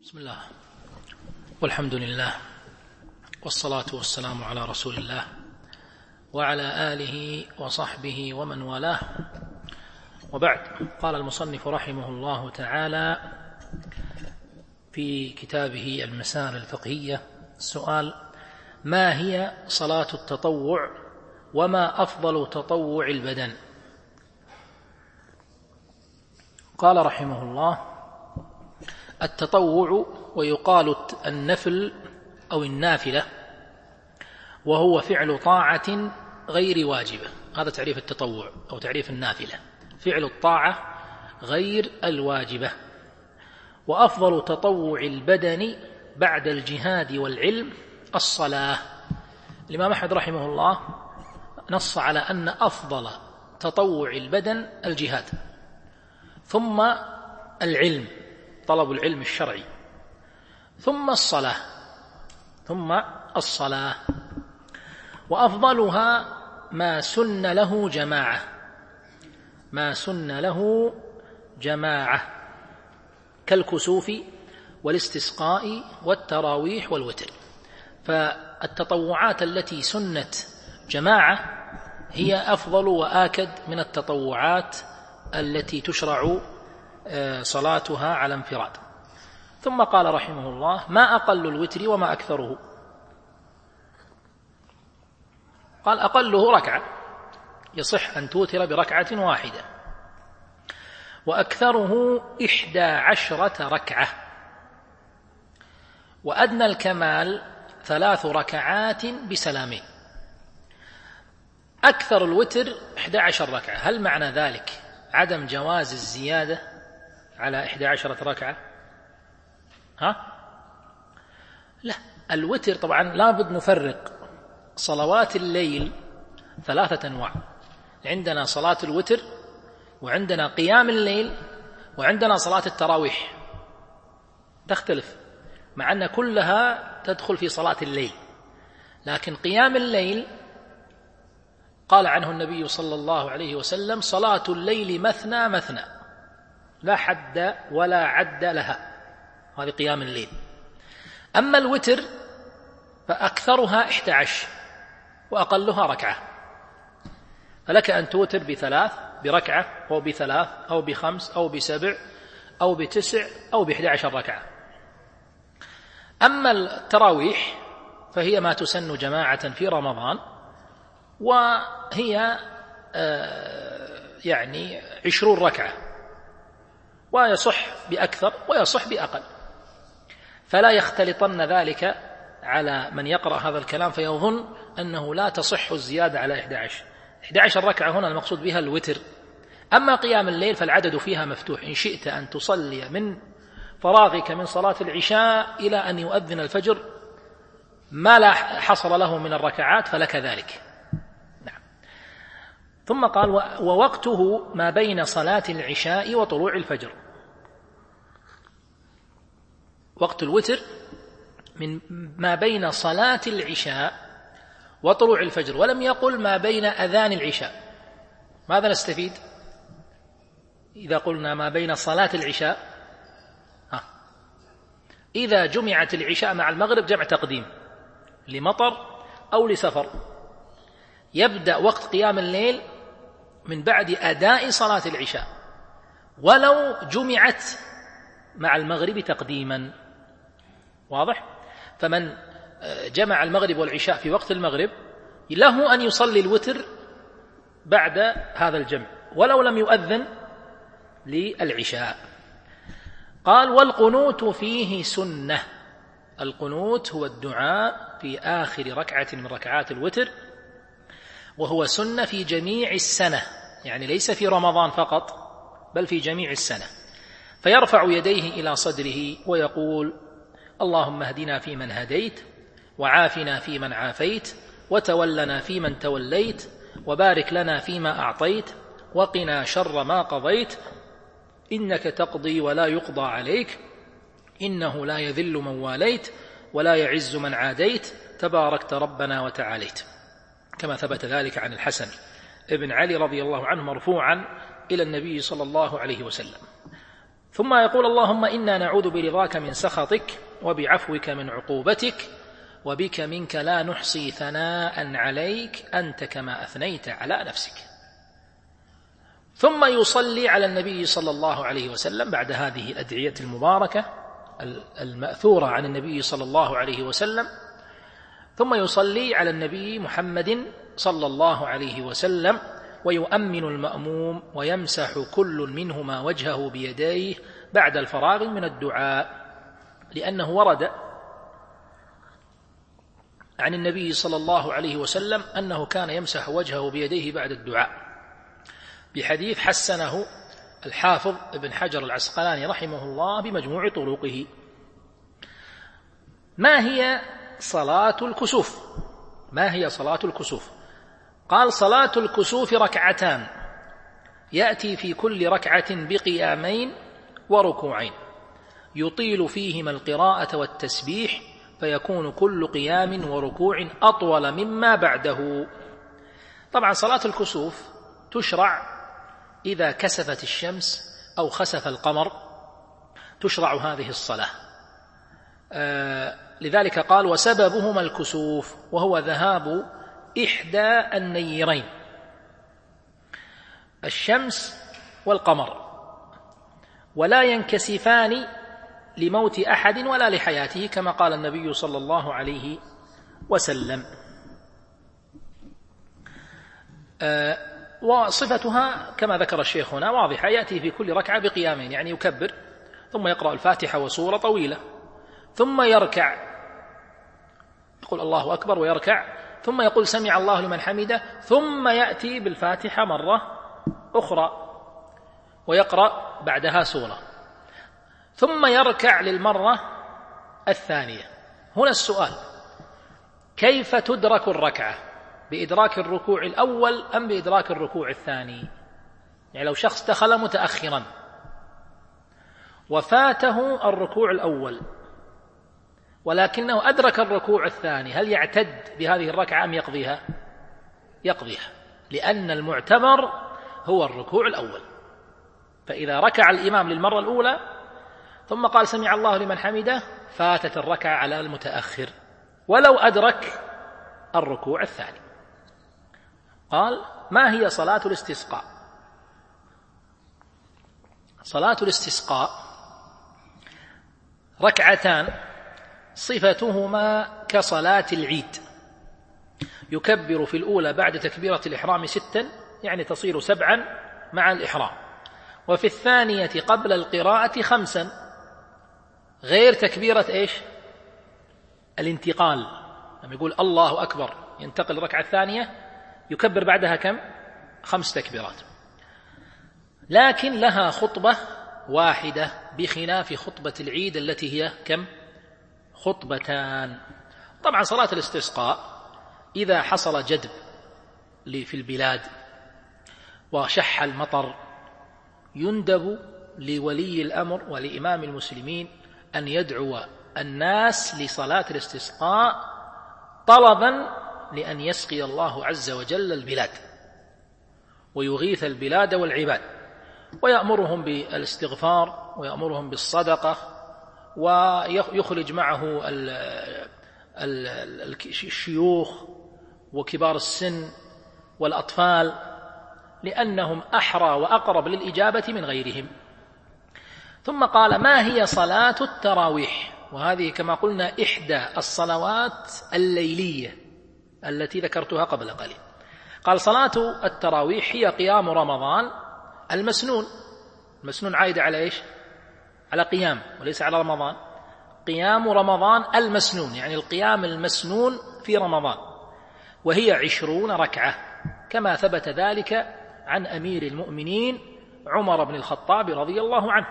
بسم الله والحمد لله والصلاة والسلام على رسول الله وعلى آله وصحبه ومن والاه، وبعد. قال المصنف رحمه الله تعالى في كتابه المسائل الفقهية: السؤال: ما هي صلاة التطوع وما أفضل تطوع البدن؟ قال رحمه الله: التطوع ويقال النفل أو النافلة، وهو فعل طاعة غير واجبة. هذا تعريف التطوع أو تعريف النافلة: فعل الطاعة غير الواجبة. وأفضل تطوع البدن بعد الجهاد والعلم الصلاة. الإمام أحمد رحمه الله نص على أن أفضل تطوع البدن الجهاد، ثم العلم، طلب العلم الشرعي، ثم الصلاة، وأفضلها ما سن له جماعة كالكسوف والاستسقاء والتراويح والوتر. فالتطوعات التي سنت جماعة هي أفضل وآكد من التطوعات التي تشرع صلاتها على انفراد. ثم قال رحمه الله: ما أقل الوتر وما أكثره؟ قال: أقله ركعة، يصح أن توتر بركعة واحدة، وأكثره 11 ركعة، وأدنى الكمال 3 ركعات بسلامين. أكثر الوتر 11 ركعة. هل معنى ذلك عدم جواز الزيادة على 11 ركعة؟ لا، الوتر طبعا لابد نفرق صلوات الليل 3 أنواع: عندنا صلاة الوتر، وعندنا قيام الليل، وعندنا صلاة التراويح. تختلف، مع أن كلها تدخل في صلاة الليل، لكن قيام الليل قال عنه النبي صلى الله عليه وسلم: صلاة الليل مثنى مثنى لا حد ولا عد لها. هذه قيام الليل. أما الوتر فأكثرها 11 وأقلها ركعة، فلك أن توتر ب3 بركعة أو ب3 أو ب5 أو ب7 أو ب9 أو ب11 ركعة. أما التراويح فهي ما تسن جماعة في رمضان، وهي 20 ركعة، ويصح بأكثر ويصح بأقل. فلا يختلطن ذلك على من يقرأ هذا الكلام فيظن أنه لا تصح الزيادة على 11 ركعة. هنا المقصود بها الوتر. أما قيام الليل فالعدد فيها مفتوح، إن شئت أن تصلي من فراغك من صلاة العشاء إلى أن يؤذن الفجر ما لا حصر له من الركعات فلك ذلك. نعم. ثم قال: ووقته ما بين صلاة العشاء وطلوع الفجر. وقت الوتر من ما بين صلاة العشاء وطلوع الفجر، ولم يقل ما بين أذان العشاء. ماذا نستفيد إذا قلنا ما بين صلاة العشاء؟ إذا جمعت العشاء مع المغرب جمع تقديم لمطر أو لسفر، يبدأ وقت قيام الليل من بعد أداء صلاة العشاء، ولو جمعت مع المغرب تقديما. واضح؟ فمن جمع المغرب والعشاء في وقت المغرب له أن يصلي الوتر بعد هذا الجمع ولو لم يؤذن للعشاء. قال: والقنوت فيه سنة. القنوت هو الدعاء في آخر ركعة من ركعات الوتر، وهو سنة في جميع السنة، يعني ليس في رمضان فقط بل في جميع السنة. فيرفع يديه إلى صدره ويقول: اللهم اهدنا فيمن هديت، وعافنا فيمن عافيت، وتولنا فيمن توليت، وبارك لنا فيما أعطيت، وقنا شر ما قضيت، إنك تقضي ولا يقضى عليك، إنه لا يذل من واليت ولا يعز من عاديت، تباركت ربنا وتعاليت. كما ثبت ذلك عن الحسن ابن علي رضي الله عنه مرفوعا إلى النبي صلى الله عليه وسلم. ثم يقول اللهم إنا نعوذ برضاك من سخطك وبعفوك من عقوبتك وبك منك لا نحصي ثناء عليك أنت كما أثنيت على نفسك. ثم يصلي على النبي صلى الله عليه وسلم بعد هذه الأدعية المباركة المأثورة عن النبي صلى الله عليه وسلم، ثم يصلي على النبي محمد صلى الله عليه وسلم ويؤمن المأموم ويمسح كل منهما وجهه بيديه بعد الفراغ من الدعاء، لأنه ورد عن النبي صلى الله عليه وسلم أنه كان يمسح وجهه بيديه بعد الدعاء، بحديث حسنه الحافظ ابن حجر العسقلاني رحمه الله بمجموع طرقه. ما هي صلاة الكسوف؟ ما هي صلاة الكسوف؟ قال صلاة الكسوف ركعتان يأتي في كل ركعة بقيامين وركوعين يطيل فيهما القراءة والتسبيح، فيكون كل قيام وركوع أطول مما بعده. طبعا صلاة الكسوف تشرع إذا كسفت الشمس أو خسف القمر، تشرع هذه الصلاة. لذلك قال وسببهما الكسوف، وهو ذهاب إحدى النيرين الشمس والقمر، ولا ينكسفان لموت أحد ولا لحياته كما قال النبي صلى الله عليه وسلم. وصفتها كما ذكر الشيخ هنا واضحة، يأتي في كل ركعة بقيامين، يعني يكبر ثم يقرأ الفاتحة وسورة طويلة ثم يركع، يقول الله أكبر ويركع، ثم يقول سمع الله لمن حمده، ثم يأتي بالفاتحة مرة أخرى ويقرأ بعدها سورة، ثم يركع للمرة الثانية. هنا السؤال: كيف تدرك الركعة؟ بإدراك الركوع الأول أم بإدراك الركوع الثاني؟ يعني لو شخص دخل متأخرا وفاته الركوع الأول ولكنه أدرك الركوع الثاني، هل يعتد بهذه الركعة أم يقضيها؟ يقضيها، لأن المعتبر هو الركوع الأول. فإذا ركع الإمام للمرة الأولى ثم قال سمع الله لمن حمده، فاتت الركعة على المتأخر ولو أدرك الركوع الثاني. قال: ما هي صلاة الاستسقاء؟ صلاة الاستسقاء ركعتان صفتهما كصلاة العيد، يكبر في الأولى بعد تكبيرة الإحرام 6، يعني تصير 7 مع الإحرام، وفي الثانية قبل القراءة 5 غير تكبيرة الانتقال. لما يقول الله أكبر ينتقل الركعة الثانية يكبر بعدها كم؟ 5 تكبيرات، لكن لها خطبة واحدة بخلاف خطبة العيد التي هي كم؟ خطبتان. طبعا صلاة الاستسقاء إذا حصل جدب في البلاد وشح المطر يندب لولي الأمر ولإمام المسلمين أن يدعو الناس لصلاة الاستسقاء طلبا لأن يسقي الله عز وجل البلاد ويغيث البلاد والعباد، ويأمرهم بالاستغفار ويأمرهم بالصدقة، ويخرج معه الشيوخ وكبار السن والأطفال، لأنهم أحرى وأقرب للإجابة من غيرهم. ثم قال: ما هي صلاة التراويح؟ وهذه كما قلنا إحدى الصلوات الليلية التي ذكرتها قبل قليل. قال: صلاة التراويح هي قيام رمضان المسنون. المسنون عائد على على قيام وليس على رمضان. قيام رمضان المسنون يعني القيام المسنون في رمضان، وهي 20 ركعة كما ثبت ذلك عن أمير المؤمنين عمر بن الخطاب رضي الله عنه،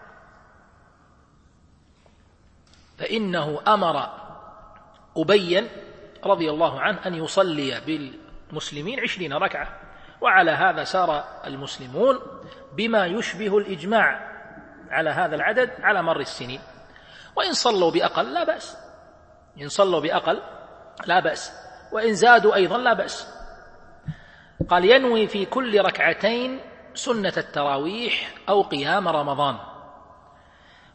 فإنه أمر أبيا رضي الله عنه أن يصلي بالمسلمين 20 ركعة، وعلى هذا سار المسلمون بما يشبه الإجماع على هذا العدد على مر السنين. وإن صلوا بأقل لا بأس، إن صلوا بأقل لا بأس، وإن زادوا أيضا لا بأس. قال: ينوي في كل ركعتين سنة التراويح أو قيام رمضان.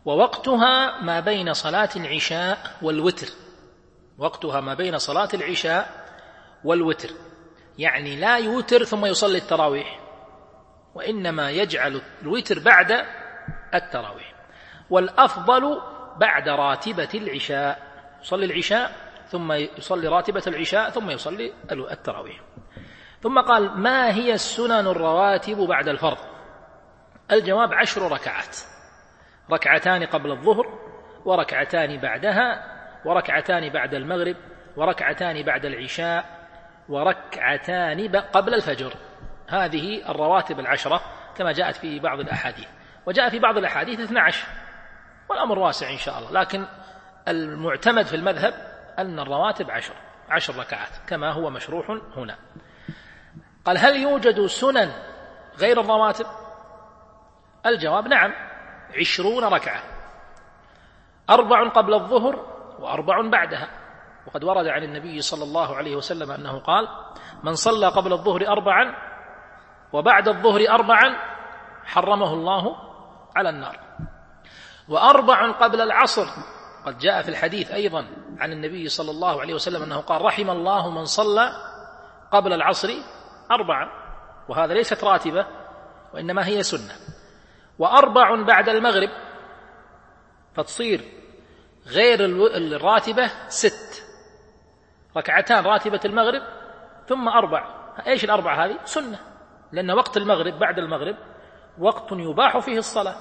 ووقتها ما بين صلاة العشاء والوتر، وقتها ما بين صلاة العشاء والوتر، يعني لا يوتر ثم يصلي التراويح، وإنما يجعل الوتر بعد التراويح، والأفضل بعد راتبة العشاء، يصلي العشاء ثم يصلي راتبة العشاء ثم يصلي التراويح. ثم قال: ما هي السنن الرواتب بعد الفرض؟ الجواب: 10 ركعات، 2 قبل الظهر، وركعتان بعدها، وركعتان بعد المغرب، وركعتان بعد العشاء، وركعتان قبل الفجر. هذه الرواتب 10 كما جاءت في بعض الأحاديث، وجاء في بعض الأحاديث 12، والأمر واسع إن شاء الله، لكن المعتمد في المذهب أن الرواتب 10 ركعات كما هو مشروح هنا. قال: هل يوجد سنن غير الرواتب؟ الجواب: نعم، 20 ركعة، 4 قبل الظهر و4 بعدها. وقد ورد عن النبي صلى الله عليه وسلم أنه قال: من صلى قبل الظهر 4 وبعد الظهر 4 حرمه الله على النار. 4 قبل العصر، قد جاء في الحديث أيضا عن النبي صلى الله عليه وسلم أنه قال: رحم الله من صلى قبل العصر 4، وهذا ليست راتبة وإنما هي سنة. 4 بعد المغرب، فتصير غير الراتبة 6، 2 راتبة المغرب ثم 4. إيش 4 هذه؟ سنة، لأن وقت المغرب بعد المغرب وقت يباح فيه الصلاة،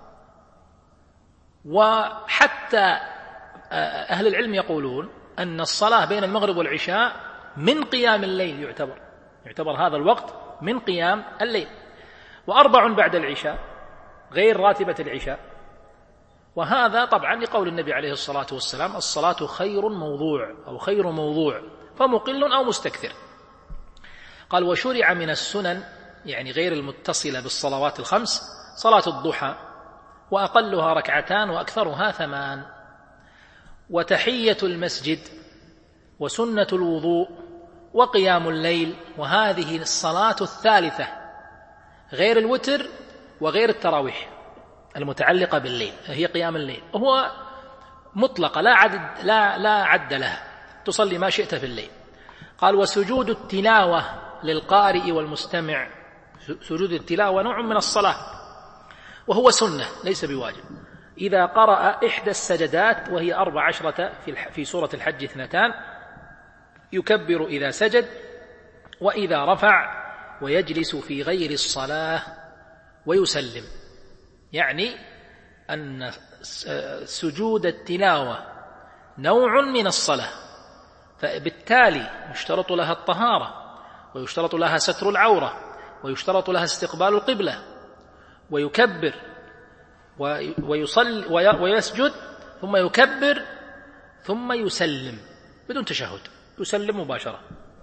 وحتى أهل العلم يقولون أن الصلاة بين المغرب والعشاء من قيام الليل، يعتبر هذا الوقت من قيام الليل. 4 بعد العشاء غير راتبة العشاء، وهذا طبعا لقول النبي عليه الصلاة والسلام: الصلاة خير موضوع، أو خير موضوع، فمقل أو مستكثر. قال: وشرع من السنن، يعني غير المتصلة بالصلوات ال5، صلاة الضحى، وأقلها 2 وأكثرها 8، وتحية المسجد، وسنة الوضوء، وقيام الليل. وهذه الصلاة الثالثة غير الوتر وغير التراويح المتعلقة بالليل، هي قيام الليل، وهو مطلقة لا عد لها، تصلي ما شئت في الليل. قال: وسجود التلاوة للقارئ والمستمع، سجود التلاوة نوع من الصلاة، وهو سنة ليس بواجب، إذا قرأ 1 السجدات، وهي 14 في سورة الحج 2، يكبر إذا سجد وإذا رفع، ويجلس في غير الصلاة ويسلم. يعني أن سجود التلاوة نوع من الصلاة، فبالتالي يشترط لها الطهارة، ويشترط لها ستر العورة، ويشترط لها استقبال القبلة، ويكبر ويصلي ويسجد ثم يكبر ثم يسلم بدون تشهد، يسلم مباشرة.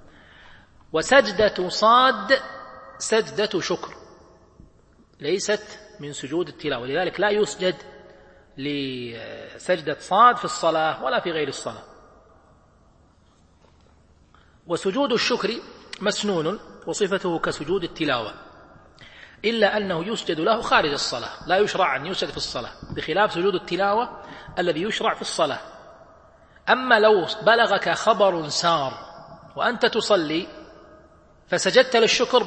وسجدة صاد سجدة شكر، ليست من سجود التلاوة، لذلك لا يسجد لسجدة صاد في الصلاة ولا في غير الصلاة. وسجود الشكر مسنون، وصفته كسجود التلاوة، إلا أنه يسجد له خارج الصلاة، لا يشرع أن يسجد في الصلاة، بخلاف سجود التلاوة الذي يشرع في الصلاة. أما لو بلغك خبر سار وأنت تصلي فسجدت للشكر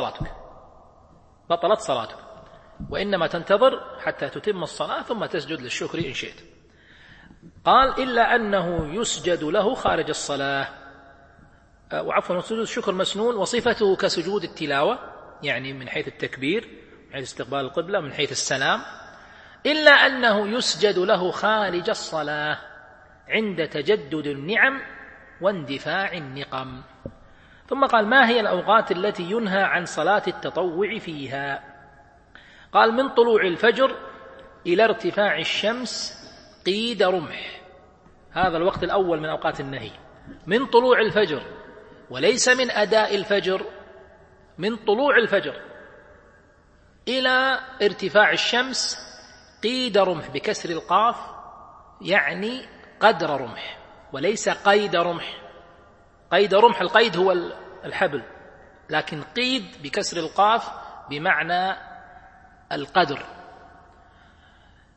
بطلت صلاتك، وإنما تنتظر حتى تتم الصلاة ثم تسجد للشكر إن شئت. قال: إلا أنه يسجد له خارج الصلاة، وعفوا، سجود الشكر مسنون، وصفته كسجود التلاوة، يعني من حيث التكبير، من حيث استقبال القبلة، من حيث السلام، إلا أنه يسجد له خارج الصلاة عند تجدد النعم واندفاع النقم. ثم قال: ما هي الأوقات التي ينهى عن صلاة التطوع فيها؟ قال: من طلوع الفجر إلى ارتفاع الشمس قيد رمح، هذا الوقت الأول من أوقات النهي، من طلوع الفجر، وليس من أداء الفجر، من طلوع الفجر إلى ارتفاع الشمس قيد رمح بكسر القاف، يعني قدر رمح، وليس قيد رمح. قيد رمح، القيد هو الحبل، لكن قيد بكسر القاف بمعنى القدر.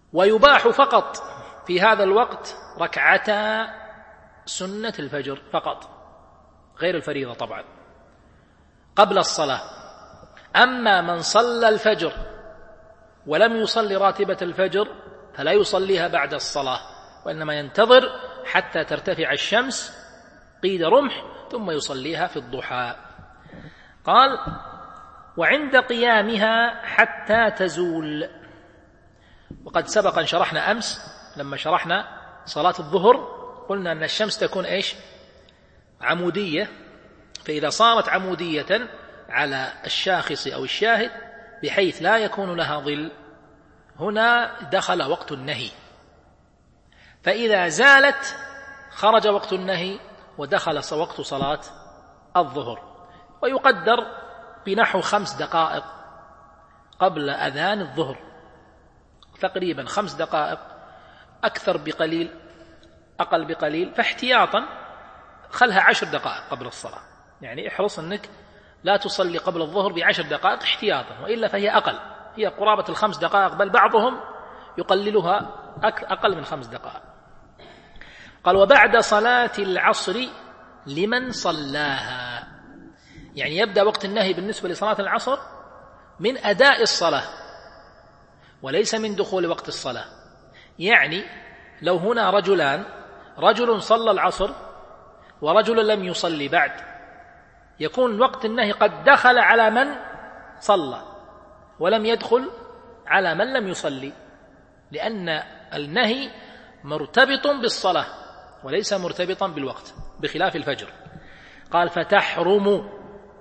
ويباح فقط في هذا الوقت ركعتا سنة الفجر فقط، غير الفريضة طبعا، قبل الصلاة. أما من صلى الفجر ولم يصلي راتبة الفجر فلا يصليها بعد الصلاة، وإنما ينتظر حتى ترتفع الشمس قيد رمح ثم يصليها في الضحى. قال: وعند قيامها حتى تزول. وقد سبق أن شرحنا أمس لما شرحنا صلاة الظهر قلنا أن الشمس تكون إيش؟ عمودية، فإذا صارت عمودية على الشاخص أو الشاهد بحيث لا يكون لها ظل، هنا دخل وقت النهي، فإذا زالت خرج وقت النهي ودخل وقت صلاة الظهر. ويقدر بنحو 5 دقائق قبل أذان الظهر، تقريبا 5 دقائق، أكثر بقليل أقل بقليل، فاحتياطا خلها 10 دقائق قبل الصلاة، يعني احرص أنك لا تصلي قبل الظهر ب10 دقائق احتياطا، وإلا فهي أقل، هي قرابة 5 دقائق، بل بعضهم يقللها أقل من 5 دقائق. قال: وبعد صلاة العصر لمن صلاها، يعني يبدأ وقت النهي بالنسبة لصلاة العصر من أداء الصلاة وليس من دخول وقت الصلاة. يعني لو هنا رجلان، رجل صلى العصر ورجل لم يصلي بعد، يكون وقت النهي قد دخل على من صلى ولم يدخل على من لم يصلي، لأن النهي مرتبط بالصلاة وليس مرتبطا بالوقت بخلاف الفجر. قال: فتحرم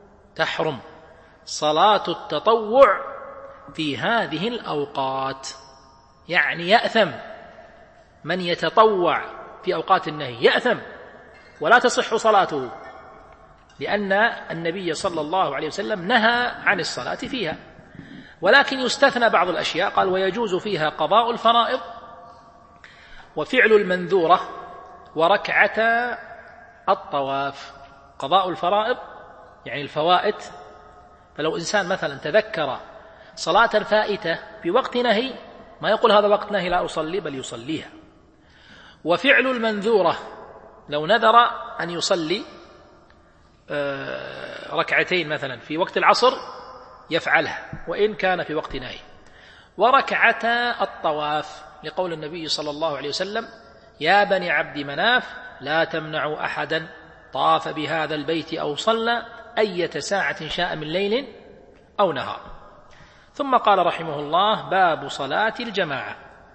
صلاة التطوع في هذه الأوقات، يعني يأثم من يتطوع في أوقات النهي، يأثم ولا تصح صلاته، لأن النبي صلى الله عليه وسلم نهى عن الصلاة فيها. ولكن يستثنى بعض الأشياء، قال: ويجوز فيها قضاء الفرائض وفعل المنذورة وركعتا الطواف. قضاء الفرائض يعني الفوائت، فلو إنسان مثلا تذكر صلاة فائتة في وقت نهي ما يقول هذا وقت نهي لا أصلي، بل يصليها. وفعل المنذورة، لو نذر أن يصلي ركعتين مثلا في وقت العصر يفعلها وإن كان في وقت نهي. وركعتا الطواف، لقول النبي صلى الله عليه وسلم: يا بني عبد مناف لا تمنعوا أحدا طاف بهذا البيت أو صلى أية ساعة شاء من ليل أو نهار. ثم قال رحمه الله: باب صلاة الجماعة.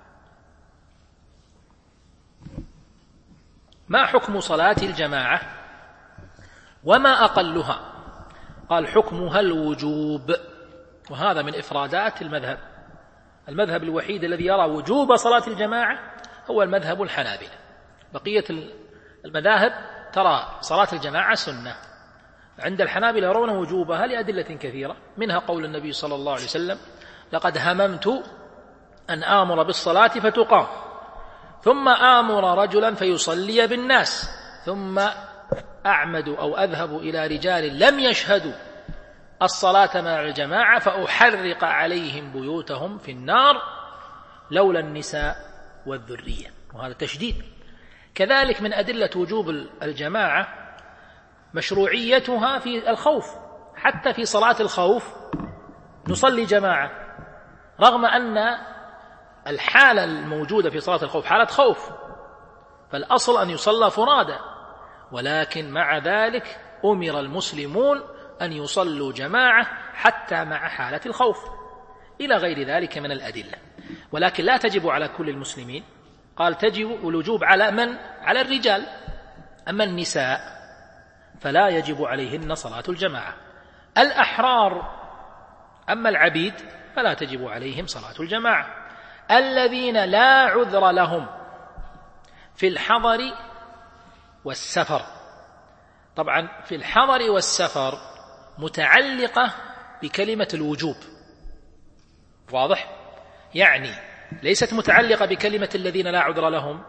ما حكم صلاة الجماعة وما أقلها؟ قال: حكمها الوجوب، وهذا من إفرادات المذهب. المذهب الوحيد الذي يرى وجوب صلاة الجماعة هو المذهب الحنابلة. بقية المذاهب ترى صلاة الجماعة سنة. عند الحنابلة يرون وجوبها لأدلة كثيرة، منها قول النبي صلى الله عليه وسلم: لقد هممت أن آمر بالصلاة فتقام ثم آمر رجلا فيصلي بالناس ثم أعمد أو أذهب إلى رجال لم يشهدوا الصلاة مع الجماعة فأحرق عليهم بيوتهم في النار لولا النساء والذرية. وهذا تشديد. كذلك من أدلة وجوب الجماعة مشروعيتها في الخوف، حتى في صلاة الخوف نصلي جماعة، رغم أن الحالة الموجودة في صلاة الخوف حالة خوف، فالأصل أن يصلى فرادى، ولكن مع ذلك أمر المسلمون أن يصلوا جماعة حتى مع حالة الخوف، إلى غير ذلك من الأدلة. ولكن لا تجب على كل المسلمين، قال تجب الوجوب على من؟ على الرجال. أما النساء فلا يجب عليهن صلاة الجماعة. الأحرار أما العبيد فلا تجب عليهم صلاة الجماعة. الذين لا عذر لهم في الحضر والسفر، طبعا في الحضر والسفر متعلقة بكلمة الوجوب، واضح؟ يعني ليست متعلقة بكلمة الذين لا عذر لهم.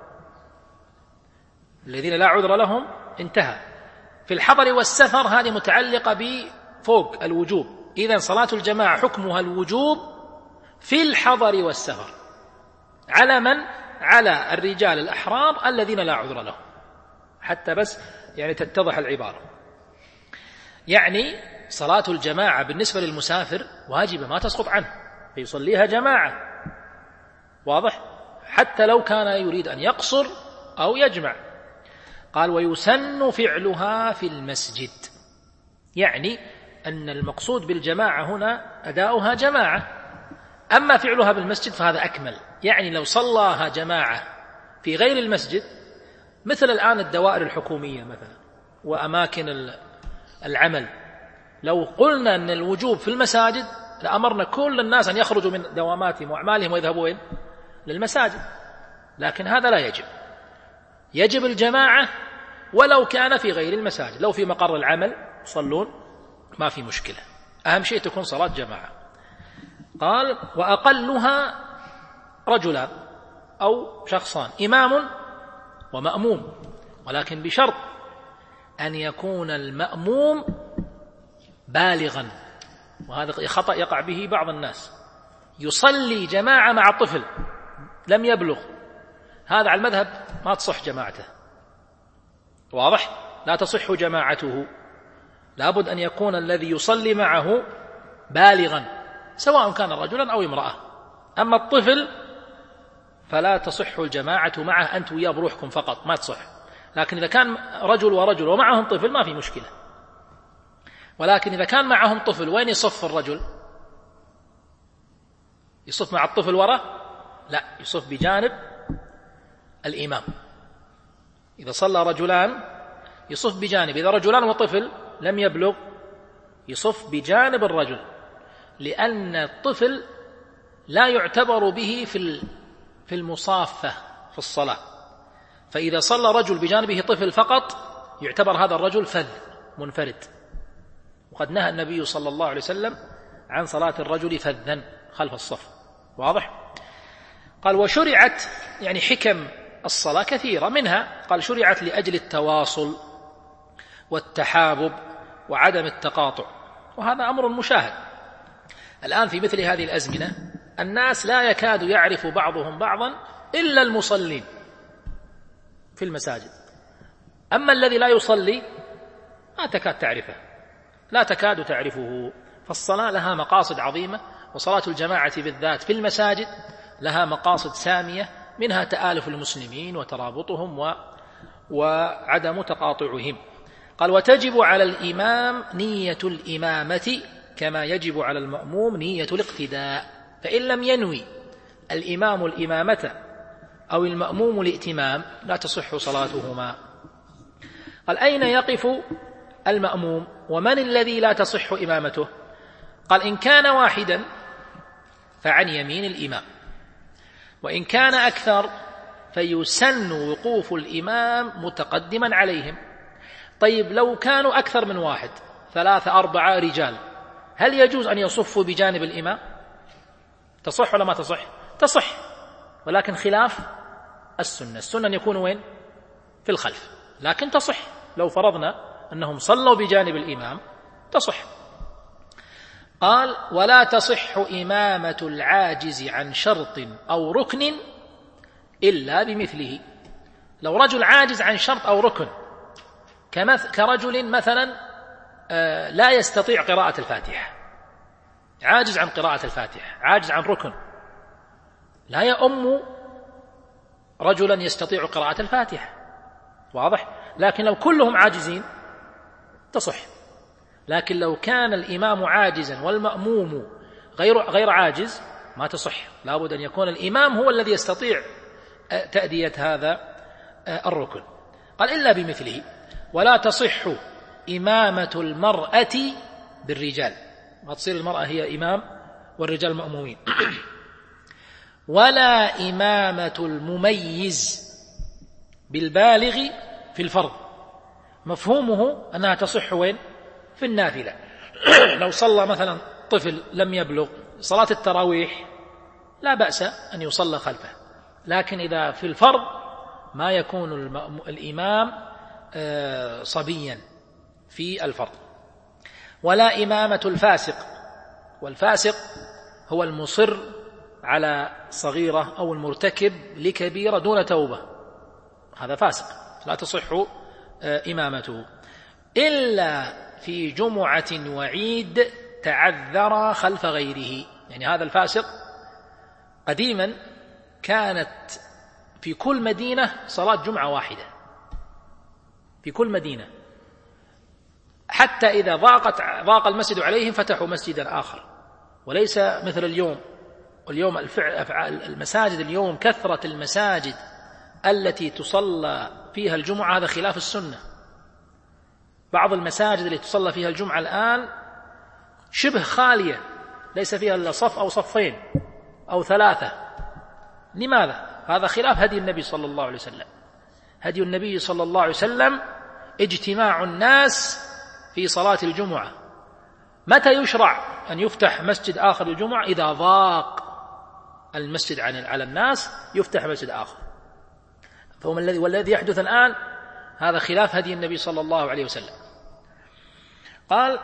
الذين لا عذر لهم انتهى. في الحضر والسفر هذه متعلقة بفوق الوجوب. إذن صلاة الجماعة حكمها الوجوب في الحضر والسفر، على من؟ على الرجال الأحرار الذين لا عذر لهم، حتى بس يعني تتضح العبارة. يعني صلاة الجماعة بالنسبة للمسافر واجبة ما تسقط عنه، فيصليها جماعة، واضح؟ حتى لو كان يريد أن يقصر أو يجمع. قال ويسن فعلها في المسجد، يعني أن المقصود بالجماعة هنا أداؤها جماعة، أما فعلها بالمسجد فهذا أكمل. يعني لو صلاها جماعة في غير المسجد، مثل الآن الدوائر الحكومية مثلا وأماكن العمل، لو قلنا أن الوجوب في المساجد لأمرنا كل الناس أن يخرجوا من دواماتهم وأعمالهم ويذهبوا وين؟ للمساجد، لكن هذا لا يجب. يجب الجماعة ولو كان في غير المساجد، لو في مقر العمل يصلون ما في مشكلة، أهم شيء تكون صلاة جماعة. قال وأقلها رجلان أو شخصان، إمام ومأموم، ولكن بشرط أن يكون المأموم بالغا، وهذا خطأ يقع به بعض الناس، يصلي جماعة مع الطفل لم يبلغ، هذا على المذهب ما تصح جماعته، واضح؟ لا تصح جماعته، لابد أن يكون الذي يصلي معه بالغا سواء كان رجلا أو امرأة. أما الطفل فلا تصح الجماعة معه، أنت وياه بروحكم فقط ما تصح، لكن إذا كان رجل ورجل ومعهم طفل ما في مشكلة. ولكن إذا كان معهم طفل وين يصف الرجل؟ يصف مع الطفل وراء؟ لا، يصف بجانب الإمام. إذا صلى رجلان يصف بجانب، إذا رجلان وطفل لم يبلغ يصف بجانب الرجل، لأن الطفل لا يعتبر به في المصافة في الصلاة، فإذا صلى رجل بجانبه طفل فقط يعتبر هذا الرجل فذ منفرد، وقد نهى النبي صلى الله عليه وسلم عن صلاة الرجل فذا خلف الصف، واضح؟ قال وشرعت، يعني حكم الصلاة كثيرة، منها قال شرعت لأجل التواصل والتحابب وعدم التقاطع، وهذا أمر مشاهد الآن في مثل هذه الأزمنة، الناس لا يكاد يعرف بعضهم بعضا إلا المصلين في المساجد، أما الذي لا يصلي ما تكاد تعرفه، لا تكاد تعرفه. فالصلاة لها مقاصد عظيمة، وصلاة الجماعة بالذات في المساجد لها مقاصد سامية، منها تآلف المسلمين وترابطهم وعدم تقاطعهم. قال وتجب على الإمام نية الإمامة كما يجب على المأموم نية الاقتداء، فإن لم ينوي الإمام الإمامة أو المأموم الائتمام لا تصح صلاتهما. قال أين يقف المأموم ومن الذي لا تصح إمامته؟ قال إن كان واحدا فعن يمين الإمام، وإن كان أكثر فيسن وقوف الإمام متقدما عليهم. طيب لو كانوا أكثر من واحد، 3 4 رجال، هل يجوز أن يصفوا بجانب الإمام؟ تصح ولا ما تصح؟ تصح، ولكن خلاف السنة. السنة أن يكونوا وين؟ في الخلف، لكن تصح لو فرضنا أنهم صلوا بجانب الإمام تصح. قال ولا تصح إمامة العاجز عن شرط أو ركن إلا بمثله. لو رجل عاجز عن شرط أو ركن، كرجل مثلا لا يستطيع قراءة الفاتحة، عاجز عن قراءة الفاتحة، عاجز عن ركن، لا يؤم رجلا يستطيع قراءة الفاتحة، واضح؟ لكن لو كلهم عاجزين تصح. لكن لو كان الإمام عاجزا والمأموم غير عاجز ما تصح، لابد أن يكون الإمام هو الذي يستطيع تأدية هذا الركن. قال إلا بمثله. ولا تصح إمامة المرأة بالرجال، ما تصير المرأة هي إمام والرجال مأمومين. ولا إمامة المميز بالبالغ في الفرض، مفهومه أنها تصح وين؟ في النافلة. لو صلى مثلا طفل لم يبلغ صلاة التراويح لا بأس أن يصلى خلفه، لكن إذا في الفرض ما يكون الإمام صبيا في الفرض. ولا إمامة الفاسق، والفاسق هو المصر على صغيرة أو المرتكب لكبيرة دون توبة، هذا فاسق لا تصح إمامته، إلا في جمعة وعيد تعذر خلف غيره. يعني هذا الفاسق قديما كانت في كل مدينة صلاة جمعة واحدة، في كل مدينة، حتى إذا ضاق المسجد عليهم فتحوا مسجدا آخر، وليس مثل اليوم. واليوم المساجد اليوم، كثرة المساجد التي تصلى فيها الجمعة هذا خلاف السنة. بعض المساجد التي تصلى فيها الجمعة الآن شبه خالية، ليس فيها إلا صف أو صفين أو ثلاثة. لماذا؟ هذا خلاف هدي النبي صلى الله عليه وسلم. هدي النبي صلى الله عليه وسلم اجتماع الناس في صلاة الجمعة. متى يشرع أن يفتح مسجد آخر الجمعة؟ إذا ضاق المسجد على الناس يفتح مسجد آخر. والذي يحدث الآن هذا خلاف هدي النبي صلى الله عليه وسلم. قال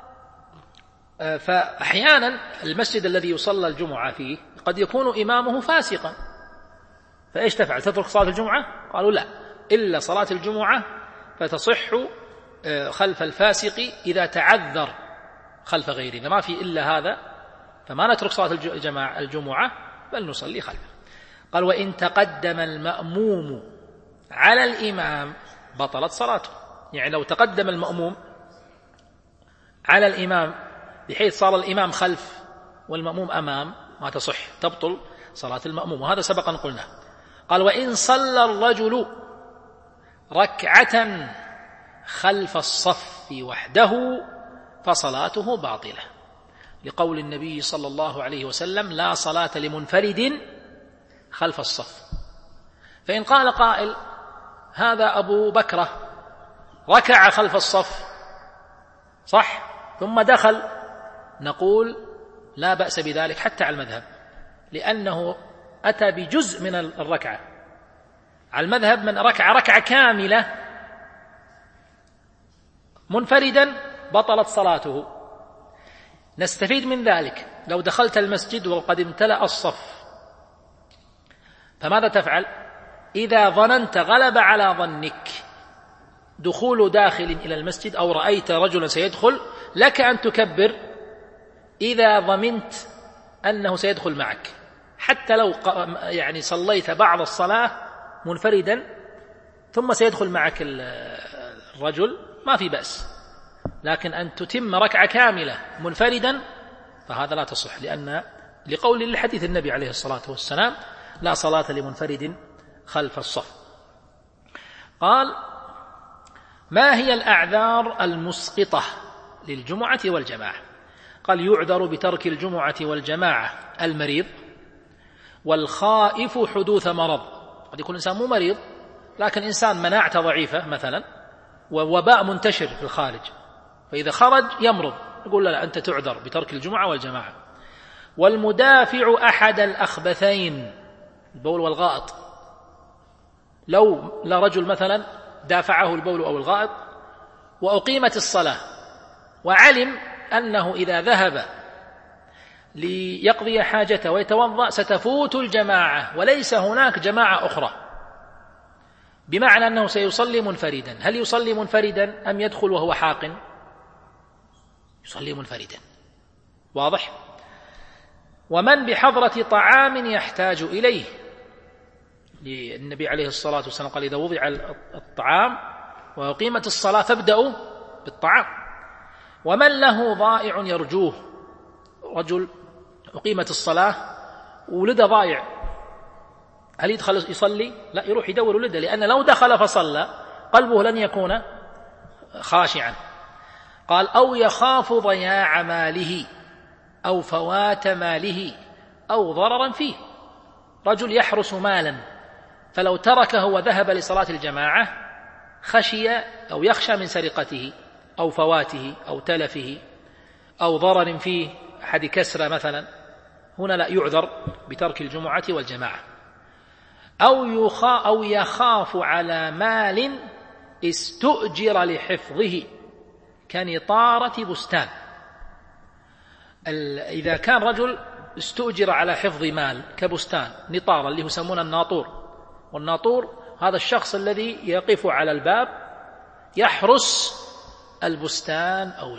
فأحيانا المسجد الذي يصلى الجمعة فيه قد يكون إمامه فاسقا، فإيش تفعل؟ تترك صلاة الجمعة؟ قالوا لا، إلا صلاة الجمعة فتصح خلف الفاسق إذا تعذر خلف غيره. إذا ما في إلا هذا فما نترك صلاة الجمعة بل نصلي خلفه. قال وإن تقدم المأموم على الإمام بطلت صلاته. يعني لو تقدم المأموم على الإمام بحيث صار الإمام خلف والمأموم أمام ما تصح، تبطل صلاة المأموم، وهذا سبقا قلنا. قال وإن صلى الرجل ركعة خلف الصف وحده فصلاته باطلة، لقول النبي صلى الله عليه وسلم لا صلاة لمنفرد خلف الصف. فإن قال قائل هذا أبو بكرة ركع خلف الصف صح ثم دخل، نقول لا بأس بذلك حتى على المذهب، لأنه أتى بجزء من الركعة. على المذهب من ركع ركعة كاملة منفردا بطلت صلاته. نستفيد من ذلك لو دخلت المسجد وقد امتلأ الصف فماذا تفعل؟ إذا ظننت غلب على ظنك دخول داخل إلى المسجد أو رأيت رجلا سيدخل، لك أن تكبر إذا ضمنت أنه سيدخل معك، حتى لو يعني صليت بعض الصلاة منفردا ثم سيدخل معك الرجل ما في بأس. لكن أن تتم ركعة كاملة منفردا فهذا لا تصح، لقول الحديث النبي عليه الصلاة والسلام لا صلاة لمنفرد خلف الصف. قال ما هي الأعذار المسقطة للجمعة والجماعة؟ قال يعذر بترك الجمعة والجماعة المريض والخائف حدوث مرض. قد يكون إنسان مو مريض لكن إنسان مناعته ضعيفة مثلا ووباء منتشر في الخارج، فإذا خرج يمرض يقول لا أنت تعذر بترك الجمعة والجماعة. والمدافع أحد الأخبثين البول والغائط، لو لا رجل مثلا دافعه البول أو الغائط وأقيمت الصلاة وعلم أنه إذا ذهب ليقضي حاجته ويتوضأ ستفوت الجماعة وليس هناك جماعة أخرى، بمعنى أنه سيصلي منفردا. هل يصلي منفردا أم يدخل وهو حاقن؟ يصلي منفردا، واضح؟ ومن بحضرة طعام يحتاج إليه، النبي عليه الصلاة والسلام قال إذا وضع الطعام وأقيمت الصلاة فابدأوا بالطعام. ومن له ضائع يرجوه، رجل أقيمت الصلاة ولد ضائع، هل يدخل يصلي؟ لا، يروح يدور ولده، لأن لو دخل فصلى قلبه لن يكون خاشعا. قال أو يخاف ضياع ماله أو فوات ماله أو ضررا فيه، رجل يحرس مالا فلو تركه وذهب لصلاة الجماعة خشي أو يخشى من سرقته أو فواته أو تلفه أو ضرر فيه أحد كسرة مثلا، هنا لا يعذر بترك الجمعة والجماعة. أو يخاف على مال استؤجر لحفظه كنطارة بستان. إذا كان رجل استؤجر على حفظ مال كبستان نطارا اللي يسمونه الناطور، والناطور هذا الشخص الذي يقف على الباب يحرس البستان أو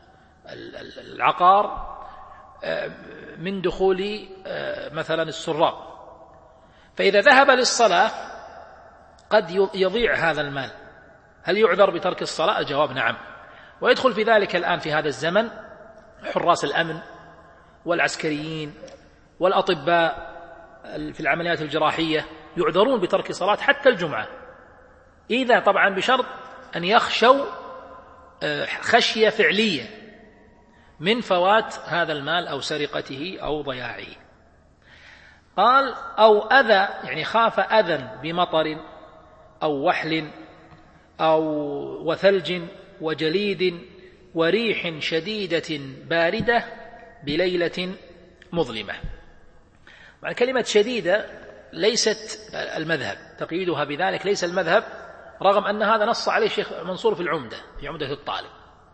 العقار من دخول مثلا السراق، فإذا ذهب للصلاة قد يضيع هذا المال، هل يعذر بترك الصلاة؟ الجواب نعم. ويدخل في ذلك الآن في هذا الزمن حراس الأمن والعسكريين والأطباء في العمليات الجراحية يعذرون بترك صلاة حتى الجمعة، إذا طبعا بشرط أن يخشوا خشية فعلية من فوات هذا المال أو سرقته أو ضياعه. قال أو أذى، يعني خاف أذى بمطر أو وحل أو وثلج وجليد وريح شديدة باردة بليلة مظلمة. مع كلمة شديدة ليست المذهب، تقييدها بذلك ليس المذهب، رغم أن هذا نص عليه الشيخ منصور في العمدة، في عمدة الطالب،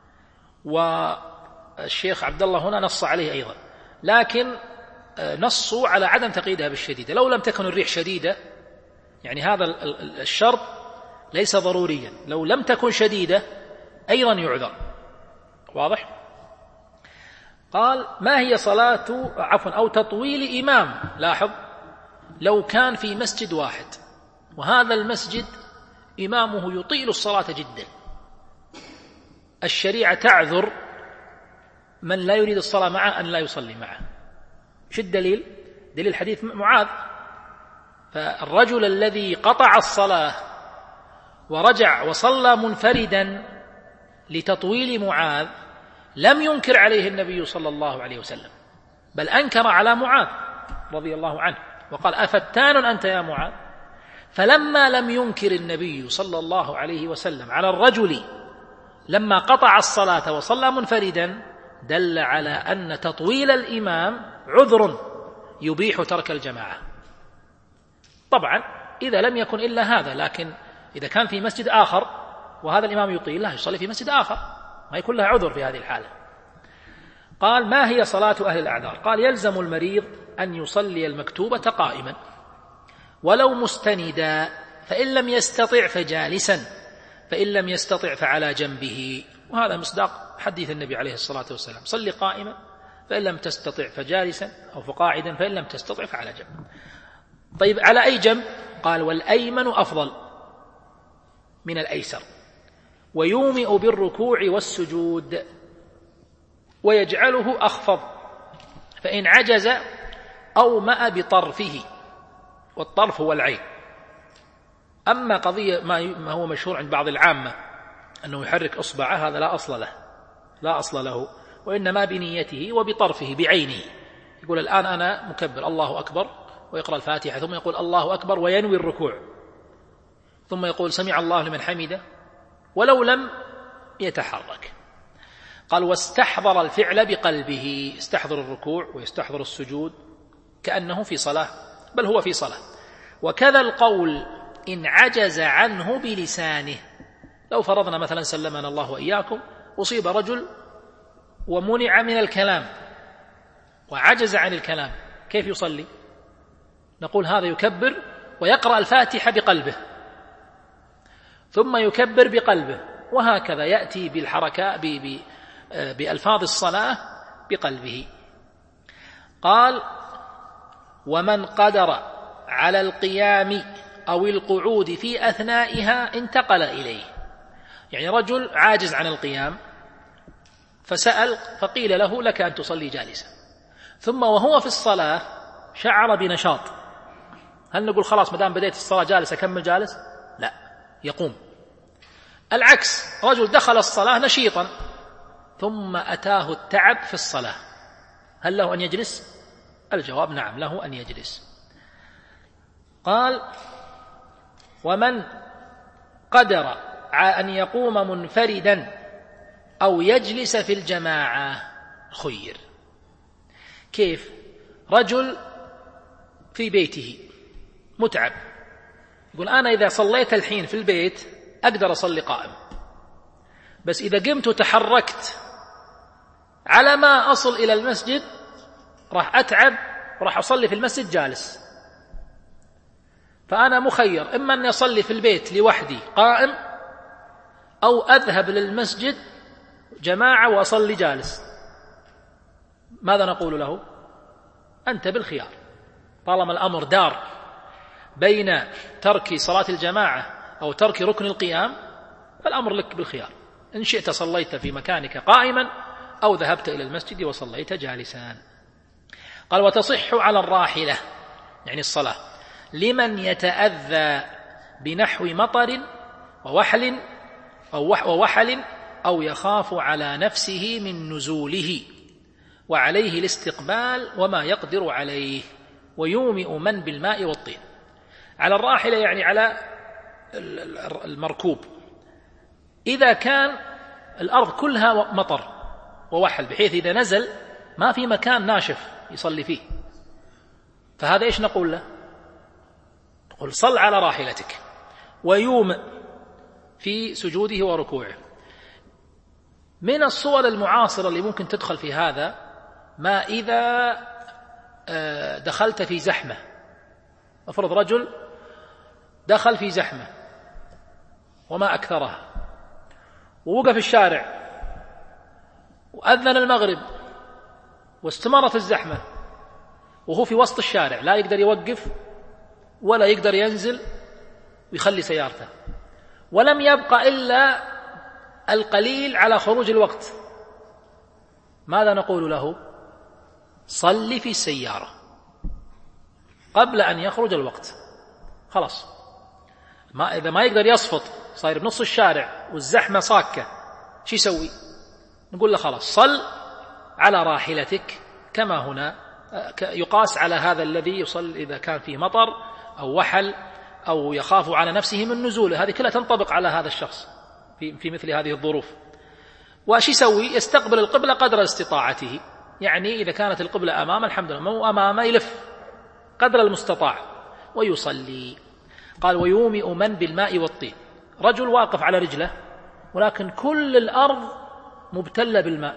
والشيخ عبد الله هنا نص عليه أيضا، لكن نصوا على عدم تقييدها بالشديدة. لو لم تكن الريح شديدة، يعني هذا الشرط ليس ضروريا، لو لم تكن شديدة أيضا يعذر. واضح؟ قال ما هي صلاة أو تطويل إمام. لاحظ، لو كان في مسجد واحد وهذا المسجد إمامه يطيل الصلاة جدا، الشريعة تعذر من لا يريد الصلاة معه أن لا يصلي معه. شو الدليل؟ دليل حديث معاذ، فالرجل الذي قطع الصلاة ورجع وصلى منفردا لتطويل معاذ لم ينكر عليه النبي صلى الله عليه وسلم، بل أنكر على معاذ رضي الله عنه وقال أفتان أنت يا معاذ. فلما لم ينكر النبي صلى الله عليه وسلم على الرجل لما قطع الصلاة وصلى منفردا، دل على أن تطويل الإمام عذر يبيح ترك الجماعة. طبعا إذا لم يكن إلا هذا، لكن إذا كان في مسجد آخر وهذا الإمام يطيل له يصلي في مسجد آخر، ما يكون لها عذر في هذه الحالة. قال ما هي صلاة أهل الأعذار؟ قال يلزم المريض أن يصلي المكتوبة قائما ولو مستندا، فإن لم يستطع فجالسا، فإن لم يستطع فعلى جنبه. وهذا مصداق حديث النبي عليه الصلاة والسلام: صلي قائما فإن لم تستطع فجالسا، أو فقاعدا فإن لم تستطع فعلى جنب. طيب على أي جنب؟ قال والأيمن أفضل من الأيسر، ويومئ بالركوع والسجود ويجعله أخفض، فإن عجز أومأ بطرفه، والطرف هو العين. أما قضية ما هو مشهور عند بعض العامة أنه يحرك أصبعه، هذا لا أصل له، وإنما بنيته وبطرفه بعينه. يقول الآن أنا مكبر الله أكبر ويقرأ الفاتحة، ثم يقول الله أكبر وينوي الركوع، ثم يقول سمع الله لمن حمده ولو لم يتحرك. قال واستحضر الفعل بقلبه، استحضر الركوع ويستحضر السجود كأنه في صلاة، بل هو في صلاة. وكذا القول إن عجز عنه بلسانه. لو فرضنا مثلا سلمنا الله وإياكم أصيب رجل ومنع من الكلام وعجز عن الكلام، كيف يصلي؟ نقول هذا يكبر ويقرأ الفاتحة بقلبه، ثم يكبر بقلبه، وهكذا يأتي بالحركة بألفاظ الصلاة بقلبه. قال ومن قدر على القيام أو القعود في أثنائها انتقل إليه. يعني رجل عاجز عن القيام فسأل فقيل له لك أن تصلي جالسا، ثم وهو في الصلاة شعر بنشاط، هل نقول خلاص مدام بديت الصلاة جالس أكمل جالس؟ لا، يقوم. العكس، رجل دخل الصلاة نشيطا ثم أتاه التعب في الصلاة، هل له أن يجلس؟ الجواب نعم، له أن يجلس. قال ومن قدر أن يقوم منفردا أو يجلس في الجماعة خير. كيف؟ رجل في بيته متعب، يقول أنا إذا صليت الحين في البيت أقدر أصلي قائم، بس إذا قمت وتحركت على ما أصل إلى المسجد راح أتعب وراح أصلي في المسجد جالس، فأنا مخير إما أن أصلي في البيت لوحدي قائم أو أذهب للمسجد جماعة وأصلي جالس. ماذا نقول له؟ أنت بالخيار، طالما الأمر دار بين ترك صلاة الجماعة أو ترك ركن القيام فالأمر لك بالخيار، إن شئت صليت في مكانك قائما أو ذهبت إلى المسجد وصليت جالسا. قال وتصح على الراحلة يعني الصلاة لمن يتأذى بنحو مطر ووحل أو يخاف على نفسه من نزوله، وعليه الاستقبال وما يقدر عليه، ويومئ من بالماء والطين. على الراحلة يعني على المركوب، إذا كان الأرض كلها مطر ووحل بحيث إذا نزل ما في مكان ناشف يصلي فيه، فهذا إيش نقول له؟ نقول صل على راحلتك ويومئ في سجوده وركوعه. من الصور المعاصرة اللي ممكن تدخل في هذا ما إذا دخلت في زحمة، أفرض رجل دخل في زحمة وما أكثرها ووقف الشارع وأذن المغرب واستمرت الزحمة وهو في وسط الشارع لا يقدر يوقف ولا يقدر ينزل ويخلي سيارته، ولم يبقى إلا القليل على خروج الوقت، ماذا نقول له؟ صل في السيارة قبل أن يخرج الوقت. خلاص إذا ما يقدر يصفط صاير بنص الشارع والزحمة صاكة شو يسوي؟ نقول له خلاص صل على راحلتك كما هنا، يقاس على هذا الذي يصل إذا كان فيه مطر أو وحل أو يخاف على نفسه من نزوله، هذه كلها تنطبق على هذا الشخص في مثل هذه الظروف. وش يسوي؟ يستقبل القبلة قدر استطاعته، يعني إذا كانت القبلة أمامه الحمد لله، مو أمامه يلف قدر المستطاع ويصلي. قال ويومئ من بالماء والطين، رجل واقف على رجله ولكن كل الأرض مبتلة بالماء،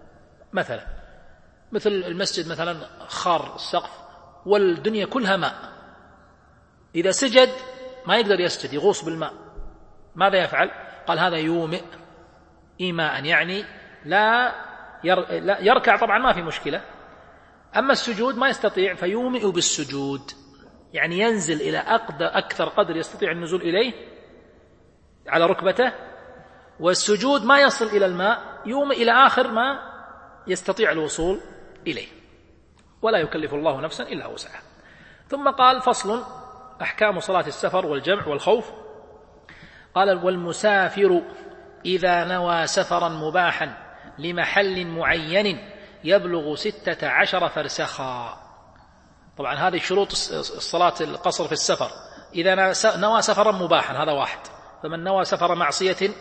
مثل المسجد مثلا خار السقف والدنيا كلها ماء، إذا سجد ما يقدر يسجد يغوص بالماء، ماذا يفعل؟ قال هذا يومئ إيماء، يعني لا يركع طبعا ما في مشكلة، أما السجود ما يستطيع فيومئ بالسجود، يعني ينزل إلى أكثر قدر يستطيع النزول إليه على ركبته، والسجود ما يصل إلى الماء، يومئ إلى آخر ما يستطيع الوصول إليه، ولا يكلف الله نفسا إلا وسعها. ثم قال فصل أحكام صلاة السفر والجمع والخوف. قال والمسافر إذا نوى سفرا مباحا لمحل معين يبلغ 16 فرسخا. طبعا هذه شروط الصلاة القصر في السفر، إذا نوى سفرا مباحا هذا واحد، فمن نوى سفر معصية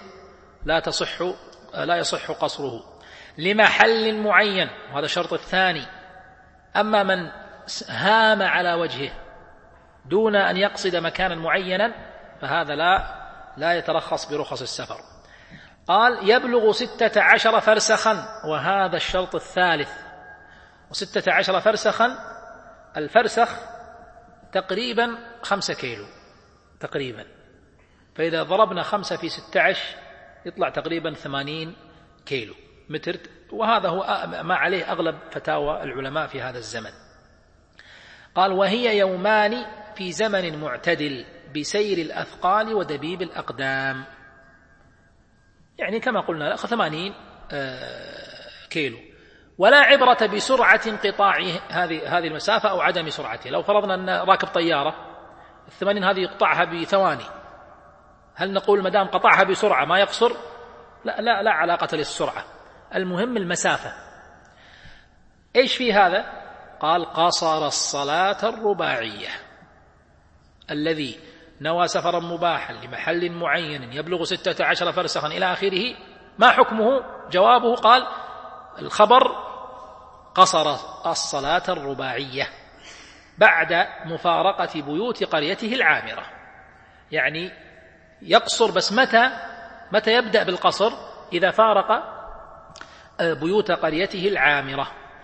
لا يصح قصره، لمحل معين وهذا الشرط الثاني. أما من هام على وجهه دون أن يقصد مكانا معينا فهذا لا يترخص برخص السفر. قال يبلغ 16 فرسخا، وهذا الشرط الثالث. و16 فرسخا، الفرسخ تقريبا 5 كيلو تقريبا، فإذا ضربنا 5 في 16 يطلع تقريبا 80 كيلو متر، وهذا هو ما عليه أغلب فتاوى العلماء في هذا الزمن. قال وهي يومان في زمن معتدل بسير الأثقال ودبيب الأقدام، يعني كما قلنا 80 كيلو، ولا عبرة بسرعة انقطاع هذه المسافة أو عدم سرعته. لو فرضنا أن راكب طيارة 80 هذه يقطعها بثواني، هل نقول مدام قطعها بسرعة ما يقصر؟ لا علاقة للسرعة، المهم المسافة. إيش في هذا؟ قال قصر الصلاة الرباعية، الذي نوى سفرا مباحا لمحل معين يبلغ 16 فرسخا إلى آخره، ما حكمه؟ جوابه قال الخبر قصر الصلاة الرباعية بعد مفارقة بيوت قريته العامرة، يعني يقصر، بس متى يبدأ بالقصر؟ إذا فارق بيوت قريته العامرة.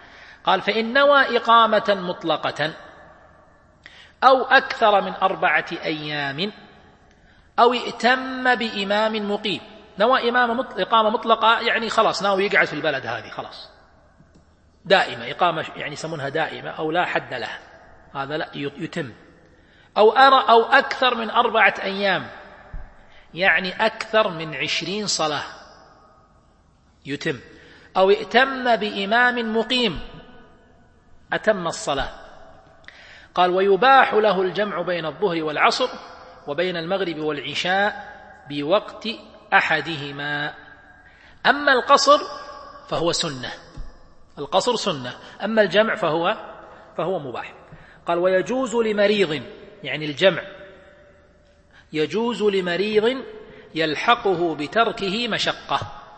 قال فإن نوى إقامة مطلقة أو أكثر من 4 أيام أو ائتم بإمام مقيم. نوى إقامة مطلقة يعني خلاص ناوي يقعد في البلد هذه خلاص دائمة، إقامة يعني يسمونها دائمة أو لا حد لها، هذا لا يتم. أو أكثر من 4 أيام يعني أكثر من 20 صلاة يتم. أو ائتم بإمام مقيم أتم الصلاة. قال ويباح له الجمع بين الظهر والعصر وبين المغرب والعشاء بوقت أحدهما. أما القصر فهو سنة، القصر سنة، أما الجمع فهو مباح. قال ويجوز لمريض، يعني الجمع يجوز لمريض يلحقه بتركه مشقة.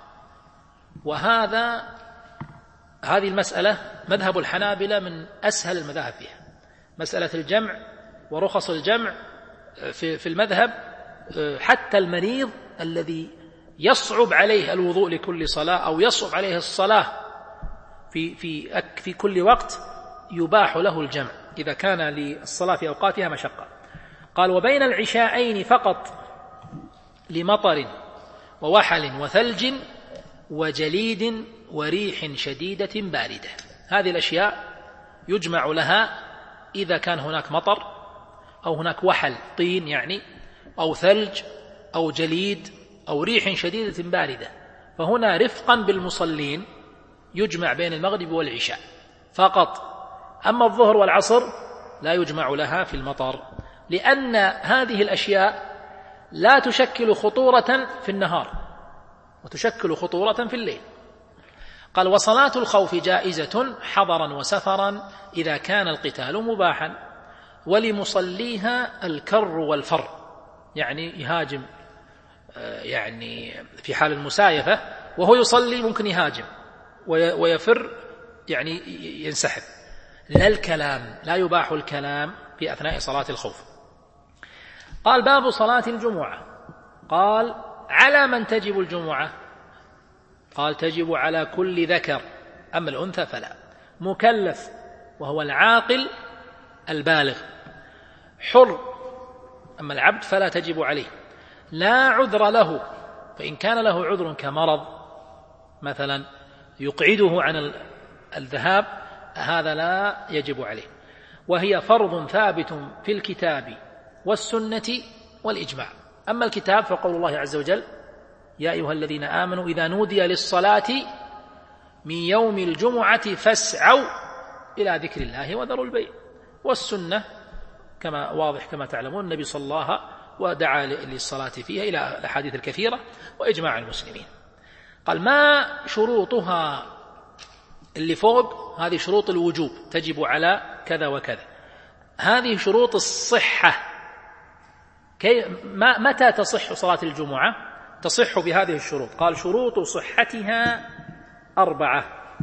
هذه المسألة مذهب الحنابلة من أسهل المذاهب فيها، مسألة الجمع ورخص الجمع في المذهب. حتى المريض الذي يصعب عليه الوضوء لكل صلاة أو يصعب عليه الصلاة في كل وقت يباح له الجمع إذا كان للصلاة في أوقاتها مشقة. قال وبين العشاءين فقط لمطر ووحل وثلج وجليد وريح شديدة باردة. هذه الأشياء يجمع لها إذا كان هناك مطر أو هناك وحل طين يعني أو ثلج أو جليد أو ريح شديدة باردة، فهنا رفقا بالمصلين يجمع بين المغرب والعشاء فقط. أما الظهر والعصر لا يجمع لها في المطر، لأن هذه الأشياء لا تشكل خطورة في النهار وتشكل خطورة في الليل. قال وصلاة الخوف جائزة حضرا وسفرا إذا كان القتال مباحا، ولمصليها الكر والفر، يعني يهاجم يعني في حال المسايفة وهو يصلي ممكن يهاجم ويفر يعني ينسحب. لا الكلام، لا يباح الكلام في أثناء صلاة الخوف. قال باب صلاة الجمعة. قال على من تجب الجمعة؟ قال تجب على كل ذكر، أما الأنثى فلا. مكلف وهو العاقل البالغ، حر، أما العبد فلا تجب عليه. لا عذر له، فإن كان له عذر كمرض مثلا يقعده عن الذهاب هذا لا يجب عليه. وهي فرض ثابت في الكتاب والسنة والإجماع. أما الكتاب فقول الله عز وجل يا أيها الذين آمنوا إذا نودي للصلاة من يوم الجمعة فاسعوا إلى ذكر الله وذروا البيع. والسنة كما واضح كما تعلمون النبي صلى الله عليه وسلم ودعا للصلاة فيها إلى الأحاديث الكثيرة وإجماع المسلمين. قال ما شروطها؟ اللي فوق هذه شروط الوجوب تجب على كذا وكذا، هذه شروط الصحة. متى تصح صلاة الجمعة؟ تصح بهذه الشروط. قال شروط صحتها 4: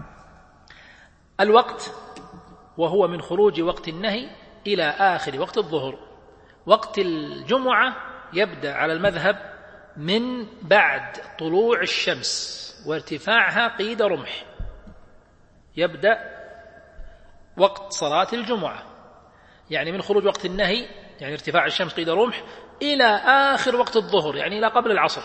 الوقت، وهو من خروج وقت النهي إلى آخر وقت الظهر. وقت الجمعة يبدأ على المذهب من بعد طلوع الشمس وارتفاعها قيد رمح، يبدأ وقت صلاة الجمعة، يعني من خروج وقت النهي يعني ارتفاع الشمس قيد رمح إلى آخر وقت الظهر يعني إلى قبل العصر.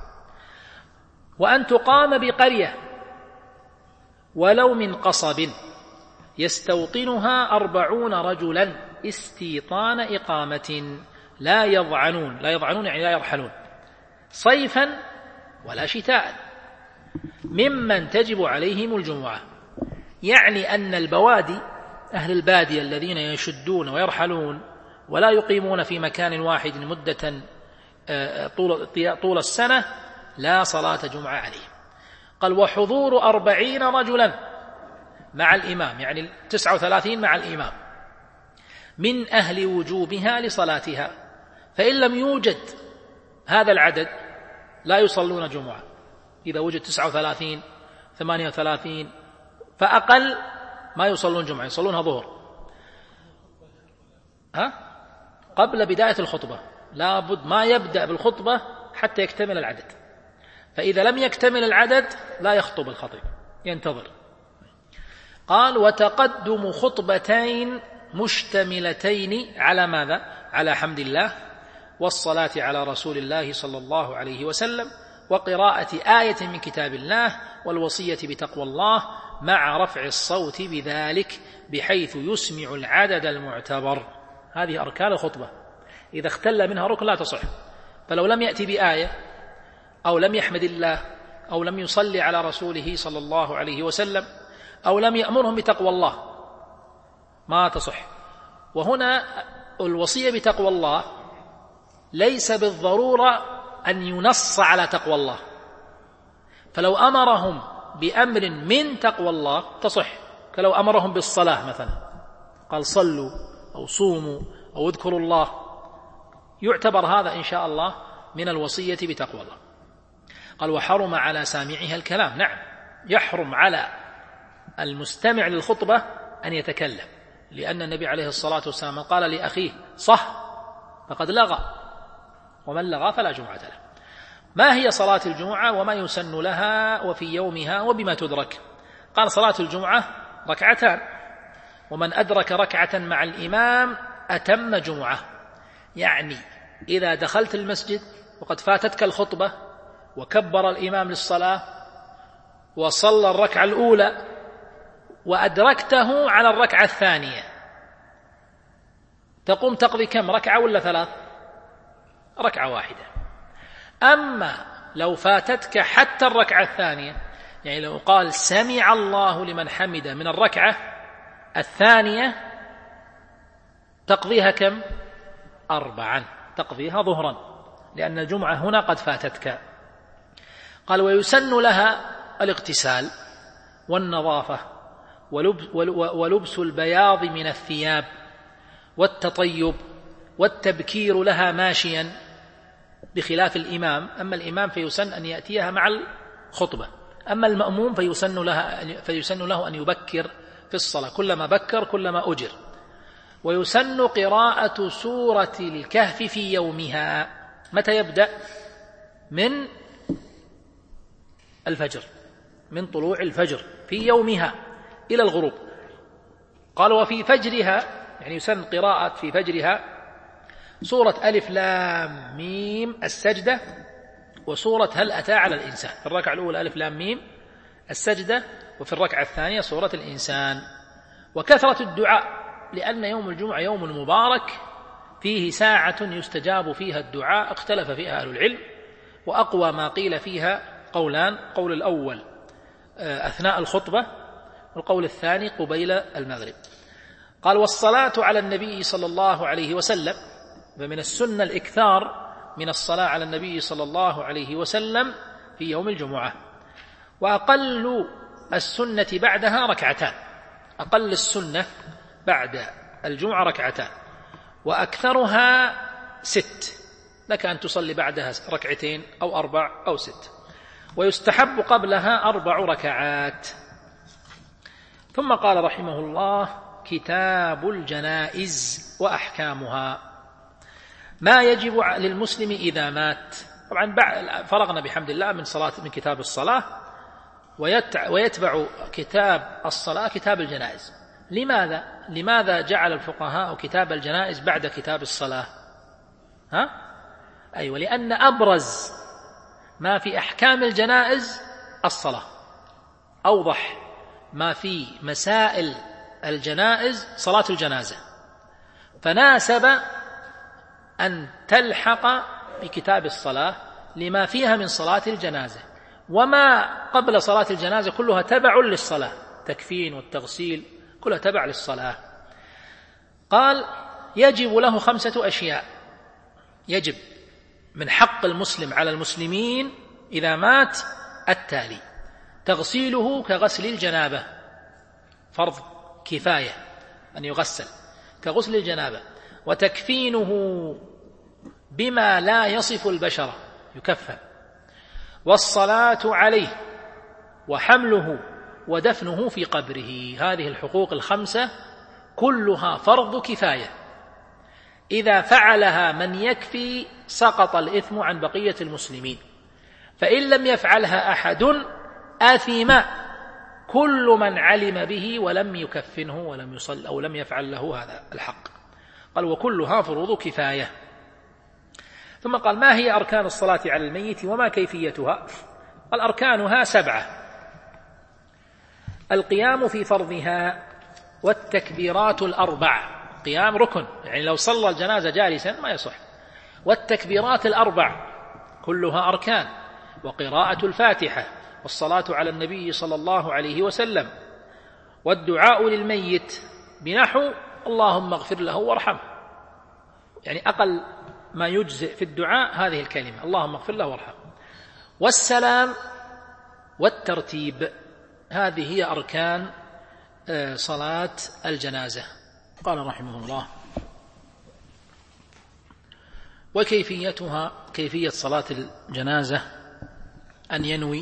وأن تقام بقرية ولو من قصب يستوطنها 40 رجلا استيطان إقامة لا يضعنون يعني لا يرحلون صيفا ولا شتاء ممن تجب عليهم الجمعة. يعني أن البوادي أهل البادية الذين يشدون ويرحلون ولا يقيمون في مكان واحد مدة طول السنة لا صلاة جمعة عليهم. قال وحضور 40 رجلا مع الإمام يعني 39 مع الإمام من أهل وجوبها لصلاتها، فإن لم يوجد هذا العدد لا يصلون جمعة. إذا وجد 39 38 فأقل ما يصلون جمعة، يصلونها ظهر قبل بداية الخطبة، لا بد ما يبدأ بالخطبة حتى يكتمل العدد، فإذا لم يكتمل العدد لا يخطب الخطيب، ينتظر. قال: وتقدم خطبتين مشتملتين على ماذا؟ على حمد الله والصلاة على رسول الله صلى الله عليه وسلم وقراءة آية من كتاب الله والوصية بتقوى الله مع رفع الصوت بذلك بحيث يسمع العدد المعتبر. هذه أركان الخطبة، إذا اختل منها ركن لا تصح. فلو لم يأتي بآية أو لم يحمد الله أو لم يصلي على رسوله صلى الله عليه وسلم أو لم يأمرهم بتقوى الله ما تصح. وهنا الوصية بتقوى الله ليس بالضرورة أن ينص على تقوى الله، فلو أمرهم بأمر من تقوى الله تصح، كلو أمرهم بالصلاة مثلا قال صلوا أو صوموا أو اذكروا الله، يعتبر هذا إن شاء الله من الوصية بتقوى الله. قال: وحرم على سامعها الكلام. نعم، يحرم على المستمع للخطبة أن يتكلم، لأن النبي عليه الصلاة والسلام قال لأخيه: صح فقد لغى، ومن لغى فلا جمعة له. ما هي صلاة الجمعة وما يسن لها وفي يومها وبما تدرك؟ قال: صلاة الجمعة ركعتان، ومن أدرك ركعة مع الإمام أتم جمعة. يعني إذا دخلت المسجد وقد فاتتك الخطبة وكبر الإمام للصلاة وصلى الركعة الأولى وأدركته على الركعة الثانية، تقوم تقضي كم ركعة ولا 3؟ ركعة واحدة. أما لو فاتتك حتى الركعة الثانية، يعني لو قال سمع الله لمن حمده من الركعة الثانية، تقضيها كم؟ 4، تقضيها ظهرا، لأن الجمعة هنا قد فاتتك. قال: ويسن لها الاغتسال والنظافة ولبس البياض من الثياب والتطيب والتبكير لها ماشيا، بخلاف الإمام. أما الإمام فيسن أن يأتيها مع الخطبة، أما المأموم فيسن له أن يبكر في الصلاة، كلما بكر كلما أجر. ويسن قراءة سورة الكهف في يومها. متى يبدأ؟ من الفجر، من طلوع الفجر في يومها إلى الغروب. قال: وفي فجرها، يعني يسن قراءة في فجرها سورة ألف لام ميم السجدة، وسورة هل أتى على الإنسان. في الركعة الأولى ألف لام ميم السجدة، وفي الركعة الثانية سورة الإنسان. وكثرة الدعاء، لأن يوم الجمعة يوم مبارك فيه ساعة يستجاب فيها الدعاء، اختلف فيها أهل العلم، وأقوى ما قيل فيها قولان: قول الأول أثناء الخطبة، والقول الثاني قبيل المغرب. قال: والصلاة على النبي صلى الله عليه وسلم، ومن السنة الإكثار من الصلاة على النبي صلى الله عليه وسلم في يوم الجمعة. وأقل السنة بعدها ركعتان، أقل السنة بعد الجمعة ركعتان، وأكثرها 6، لك أن تصلي بعدها 2 أو 4 أو 6، ويستحب قبلها 4 ركعات. ثم قال رحمه الله: كتاب الجنائز وأحكامها. ما يجب للمسلم إذا مات. طبعا فرغنا بحمد الله من كتاب الصلاة، ويتبع كتاب الصلاة كتاب الجنائز. لماذا جعل الفقهاء كتاب الجنائز بعد كتاب الصلاة؟ أيوة، لأن أبرز ما في أحكام الجنائز الصلاة، أوضح ما في مسائل الجنائز صلاة الجنازة، فناسب أن تلحق بكتاب الصلاة لما فيها من صلاة الجنازة. وما قبل صلاة الجنازة كلها تبع للصلاة، تكفين والتغسيل كلها تبع للصلاة. قال: يجب له 5 أشياء يجب من حق المسلم على المسلمين إذا مات التالي: تغسيله كغسل الجنابة، فرض كفاية أن يغسل كغسل الجنابة، وتكفينه بما لا يصف البشرة يكفن، والصلاة عليه، وحمله ودفنه في قبره. هذه الحقوق 5 كلها فرض كفاية، إذا فعلها من يكفي سقط الإثم عن بقية المسلمين، فإن لم يفعلها أحد آثم كل من علم به ولم يكفنه ولم يصل أو لم يفعل له هذا الحق. قال وكلها فروض كفاية. ثم قال ما هي أركان الصلاة على الميت وما كيفيتها؟ قال أركانها 7: القيام في فرضها والتكبيرات 4. قيام ركن، يعني لو صلى الجنازة جالسا ما يصح. والتكبيرات 4 كلها أركان، وقراءة الفاتحة، والصلاة على النبي صلى الله عليه وسلم، والدعاء للميت بنحو اللهم اغفر له وارحمه، يعني أقل ما يجزئ في الدعاء هذه الكلمة اللهم اغفر له وارحمه، والسلام والترتيب. هذه هي أركان صلاة الجنازة. قال رحمه الله وكيفيتها، كيفية صلاة الجنازة أن ينوي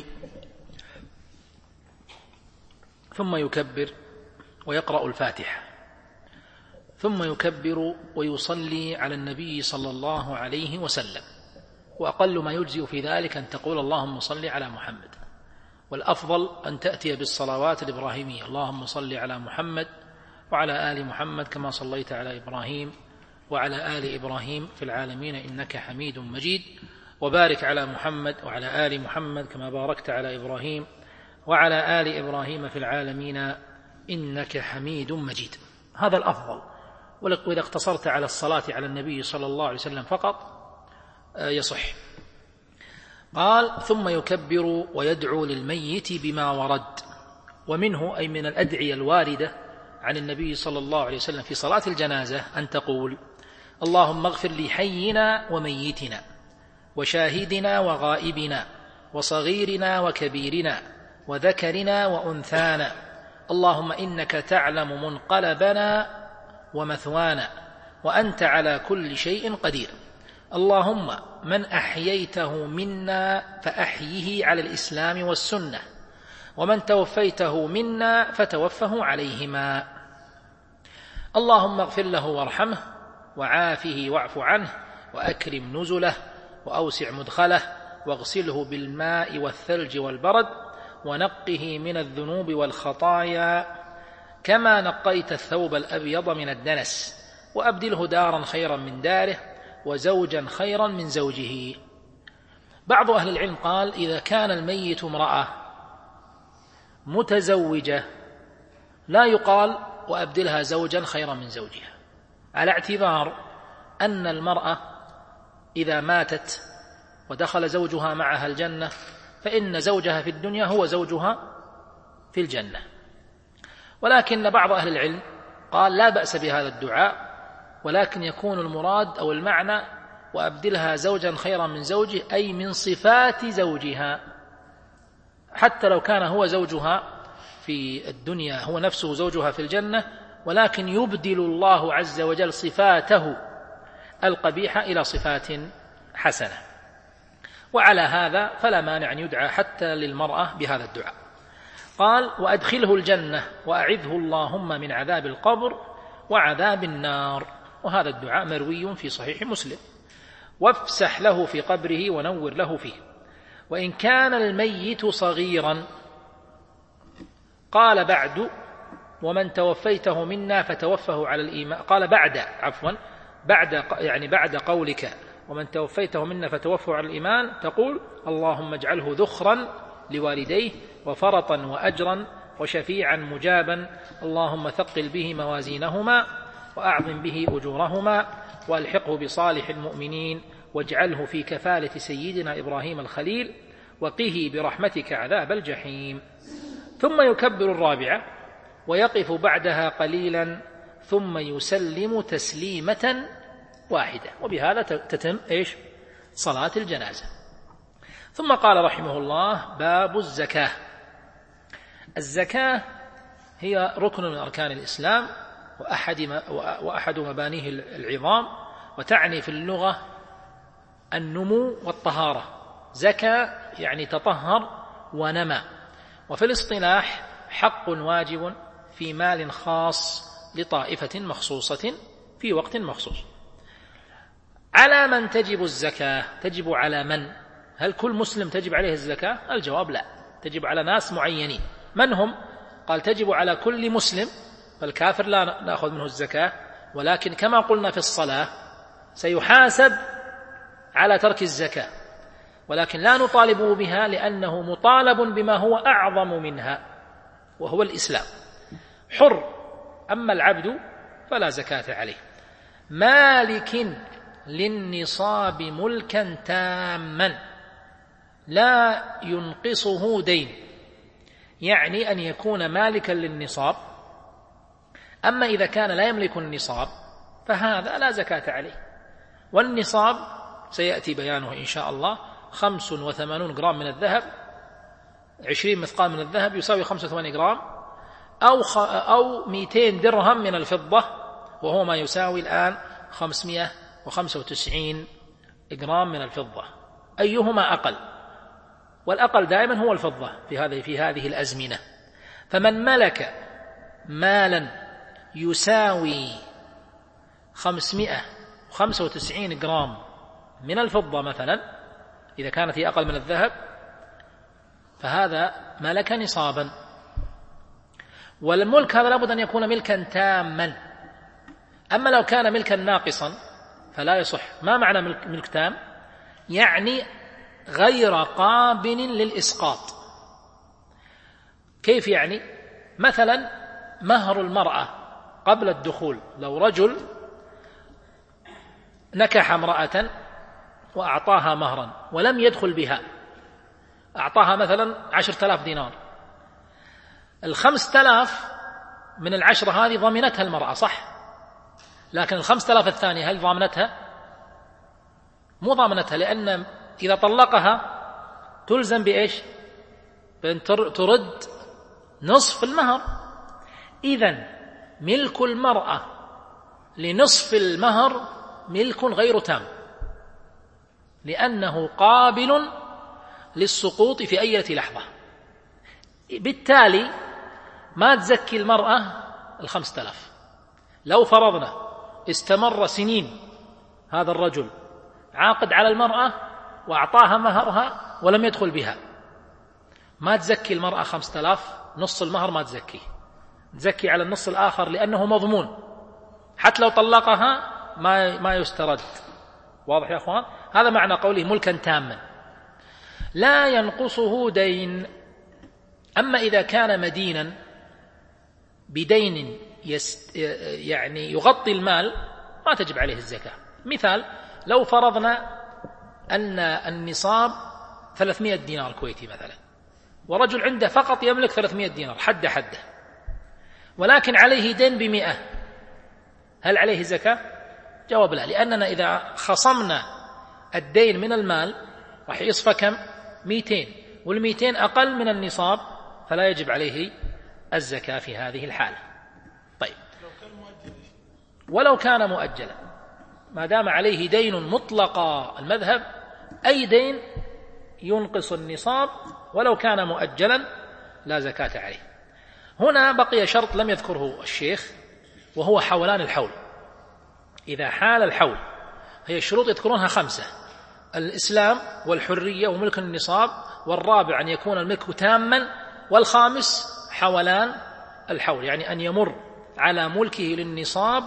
ثم يكبر ويقرأ الفاتحة، ثم يكبر ويصلي على النبي صلى الله عليه وسلم، وأقل ما يجزئ في ذلك أن تقول اللهم صل على محمد، والأفضل أن تأتي بالصلوات الإبراهيمية اللهم صل على محمد وعلى آل محمد كما صليت على إبراهيم وعلى آل إبراهيم في العالمين إنك حميد مجيد، وبارك على محمد وعلى آل محمد كما باركت على إبراهيم وعلى آل إبراهيم في العالمين إنك حميد مجيد. هذا الأفضل. وإذا اقتصرت على الصلاة على النبي صلى الله عليه وسلم فقط يصح. قال ثم يكبر ويدعو للميت بما ورد، ومنه أي من الأدعية الواردة عن النبي صلى الله عليه وسلم في صلاة الجنازة أن تقول اللهم اغفر لحينا وميتنا وشاهدنا وغائبنا وصغيرنا وكبيرنا وذكرنا وأنثانا، اللهم إنك تعلم منقلبنا ومثوانا وأنت على كل شيء قدير، اللهم من أحييته منا فأحيه على الإسلام والسنة، ومن توفيته منا فتوفه عليهما، اللهم اغفر له وارحمه وعافه واعف عنه وأكرم نزله وأوسع مدخله واغسله بالماء والثلج والبرد ونقه من الذنوب والخطايا كما نقيت الثوب الأبيض من الدنس، وأبدله دارا خيرا من داره وزوجا خيرا من زوجه. بعض أهل العلم قال إذا كان الميت امرأة متزوجة لا يقال وأبدلها زوجا خيرا من زوجها، على اعتبار أن المرأة إذا ماتت ودخل زوجها معها الجنة فإن زوجها في الدنيا هو زوجها في الجنة. ولكن بعض أهل العلم قال لا بأس بهذا الدعاء، ولكن يكون المراد أو المعنى وأبدلها زوجا خيرا من زوجه أي من صفات زوجها، حتى لو كان هو زوجها في الدنيا هو نفسه زوجها في الجنة، ولكن يبدل الله عز وجل صفاته القبيحة إلى صفات حسنة. وعلى هذا فلا مانع أن يدعى حتى للمرأة بهذا الدعاء. قال وأدخله الجنة وأعذه اللهم من عذاب القبر وعذاب النار، وهذا الدعاء مروي في صحيح مسلم. وافسح له في قبره ونور له فيه. وإن كان الميت صغيرا قال بعد ومن توفيته منا فتوفه على الإيمان، قال بعد قولك ومن توفيته منا فتوفه على الإيمان تقول اللهم اجعله ذخرا لوالديه وفرطا وأجرا وشفيعا مجابا، اللهم ثقل به موازينهما وأعظم به أجورهما وألحقه بصالح المؤمنين واجعله في كفالة سيدنا إبراهيم الخليل وقه برحمتك عذاب الجحيم. ثم يكبر الرابعة ويقف بعدها قليلا ثم يسلم تسليمة واحدة، وبهذا تتم صلاة الجنازة. ثم قال رحمه الله باب الزكاة. الزكاة هي ركن من أركان الإسلام وأحد مبانيه العظام، وتعني في اللغة النمو والطهارة. زكى يعني تطهر ونمى. وفي الاصطلاح حق واجب في مال خاص لطائفة مخصوصة في وقت مخصوص. على من تجب الزكاة؟ تجب على من؟ هل كل مسلم تجب عليه الزكاة؟ الجواب لا، تجب على ناس معينين. من هم؟ قال تجب على كل مسلم، فالكافر لا نأخذ منه الزكاة، ولكن كما قلنا في الصلاة سيحاسب على ترك الزكاة، ولكن لا نطالبه بها لأنه مطالب بما هو أعظم منها وهو الإسلام، حر. أما العبد فلا زكاة عليه. مالك للنصاب ملكا تاما لا ينقصه دين، يعني أن يكون مالكا للنصاب. أما إذا كان لا يملك النصاب فهذا لا زكاة عليه. والنصاب سيأتي بيانه إن شاء الله 85 جرام من الذهب، 20 مثقال من الذهب يساوي 85 جرام، أو 200 درهم من الفضة، وهو ما يساوي الآن 595 جرام من الفضة. أيهما أقل؟ والأقل دائما هو الفضة في هذه الأزمنة. فمن ملك مالا يساوي 595 جرام من الفضة مثلا، إذا كانت هي أقل من الذهب، فهذا ملك نصابا. والملك هذا لابد أن يكون ملكا تاما. أما لو كان ملكا ناقصا فلا يصح. ما معنى ملك تام؟ يعني غير قابل للإسقاط. كيف يعني؟ مثلا مهر المرأة قبل الدخول، لو رجل نكح امرأة وأعطاها مهرا ولم يدخل بها، أعطاها مثلا 10,000 دينار، 5,000 من 10 هذه ضمنتها المرأة صح، لكن 5,000 الثانية هل ضامنتها؟ مو ضامنتها، لأن إذا طلقها تلزم بإيش؟ بأن ترد نصف المهر. إذن ملك المرأة لنصف المهر ملك غير تام، لأنه قابل للسقوط في أي لحظة. بالتالي ما تزكي المرأة 5,000. لو فرضنا استمر سنين هذا الرجل عاقد على المرأة وأعطاها مهرها ولم يدخل بها، ما تزكي المرأة 5,000، نص المهر ما تزكي على النص الآخر، لأنه مضمون، حتى لو طلقها ما يسترد. واضح يا أخوان؟ هذا معنى قوله ملكا تاما لا ينقصه دين. أما إذا كان مدينا بدين يعني يغطي المال ما تجب عليه الزكاة. مثال، لو فرضنا أن النصاب 300 دينار كويتي مثلا، ورجل عنده فقط يملك 300 دينار حده، ولكن عليه دين ب100، هل عليه زكاة؟ جواب لا، لأننا إذا خصمنا الدين من المال راح يصفى كم؟ 200، وال200 أقل من النصاب، فلا يجب عليه الزكاة في هذه الحالة. طيب، ولو كان مؤجلا، ما دام عليه دين مطلق المذهب، أي دين ينقص النصاب ولو كان مؤجلا لا زكاة عليه. هنا بقي شرط لم يذكره الشيخ، وهو حولان الحول. إذا حال الحول، هي الشروط يذكرونها 5: الإسلام والحرية وملك النصاب، والرابع أن يكون الملك تاما، والخامس حولان الحول، يعني أن يمر على ملكه للنصاب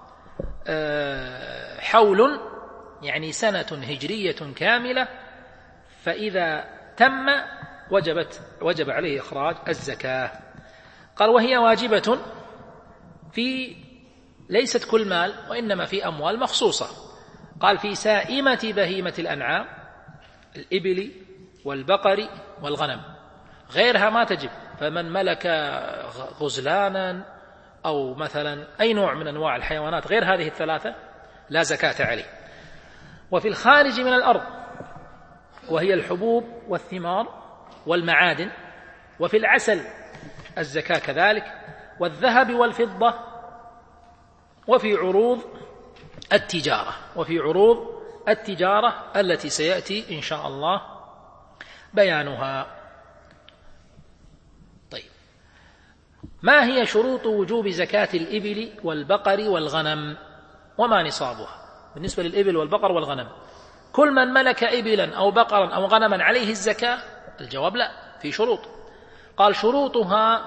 حول، يعني سنة هجرية كاملة، فإذا تم وجب عليه إخراج الزكاة. قال وهي واجبة في ليست كل مال، وإنما في أموال مخصوصة. قال في سائمة بهيمة الأنعام، الإبل والبقر والغنم، غيرها ما تجب. فمن ملك غزلانا أو مثلا أي نوع من أنواع الحيوانات غير هذه الثلاثة لا زكاة عليه. وفي الخارج من الأرض، وهي الحبوب والثمار والمعادن، وفي العسل الزكاة كذلك، والذهب والفضة، وفي عروض التجارة التي سيأتي إن شاء الله بيانها. طيب، ما هي شروط وجوب زكاة الإبل والبقر والغنم وما نصابها؟ بالنسبة للإبل والبقر والغنم، كل من ملك إبلا أو بقرا أو غنما عليه الزكاة؟ الجواب لا، في شروط. قال شروطها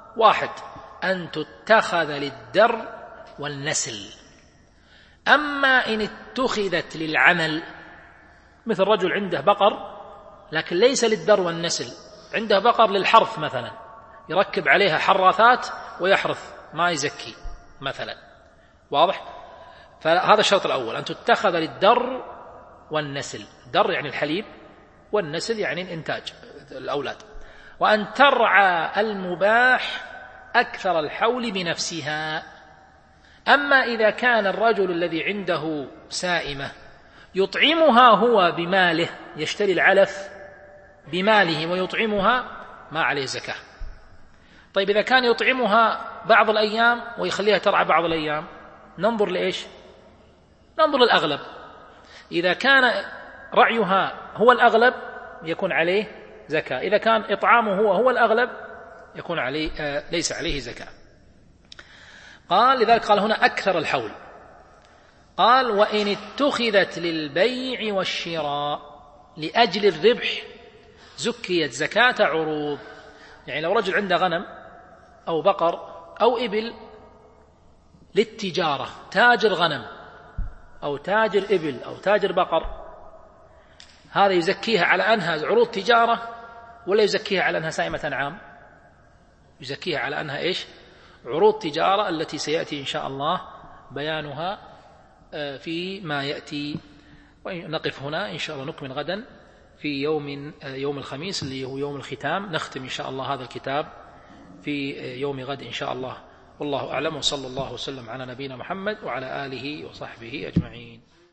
واحد أن تتخذ للدر والنسل. أما إن اتخذت للعمل، مثل رجل عنده بقر لكن ليس للدر والنسل، عنده بقر للحرث مثلا، يركب عليها حراثات ويحرث ما يزكي مثلا، واضح؟ فهذا الشرط الأول، أن تتخذ للدر والنسل، در يعني الحليب، والنسل يعني الإنتاج الأولاد. وأن ترعى المباح أكثر الحول بنفسها. أما إذا كان الرجل الذي عنده سائمة يطعمها هو بماله، يشتري العلف بماله ويطعمها، ما عليه زكاة. طيب إذا كان يطعمها بعض الأيام ويخليها ترعى بعض الأيام، ننظر لإيش؟ ننظر للأغلب. إذا كان رعيها هو الأغلب يكون عليه زكاة، إذا كان إطعامه هو الأغلب يكون عليه ليس عليه زكاة. قال لذلك قال هنا أكثر الحول. قال وإن اتخذت للبيع والشراء لأجل الربح زكيت زكاة عروض. يعني لو رجل عنده غنم أو بقر أو إبل للتجارة، تاجر غنم أو تاجر إبل أو تاجر بقر، هذا يزكيها على أنها عروض تجارة ولا يزكيها على أنها سائمة أنعام؟ يزكيها على أنها إيش؟ عروض تجارة، التي سيأتي إن شاء الله بيانها في ما يأتي. ونقف هنا إن شاء الله، نكمل غدا في يوم الخميس اللي هو يوم الختام، نختم إن شاء الله هذا الكتاب في يوم غد إن شاء الله. والله أعلم، وصلى الله وسلم على نبينا محمد وعلى آله وصحبه أجمعين.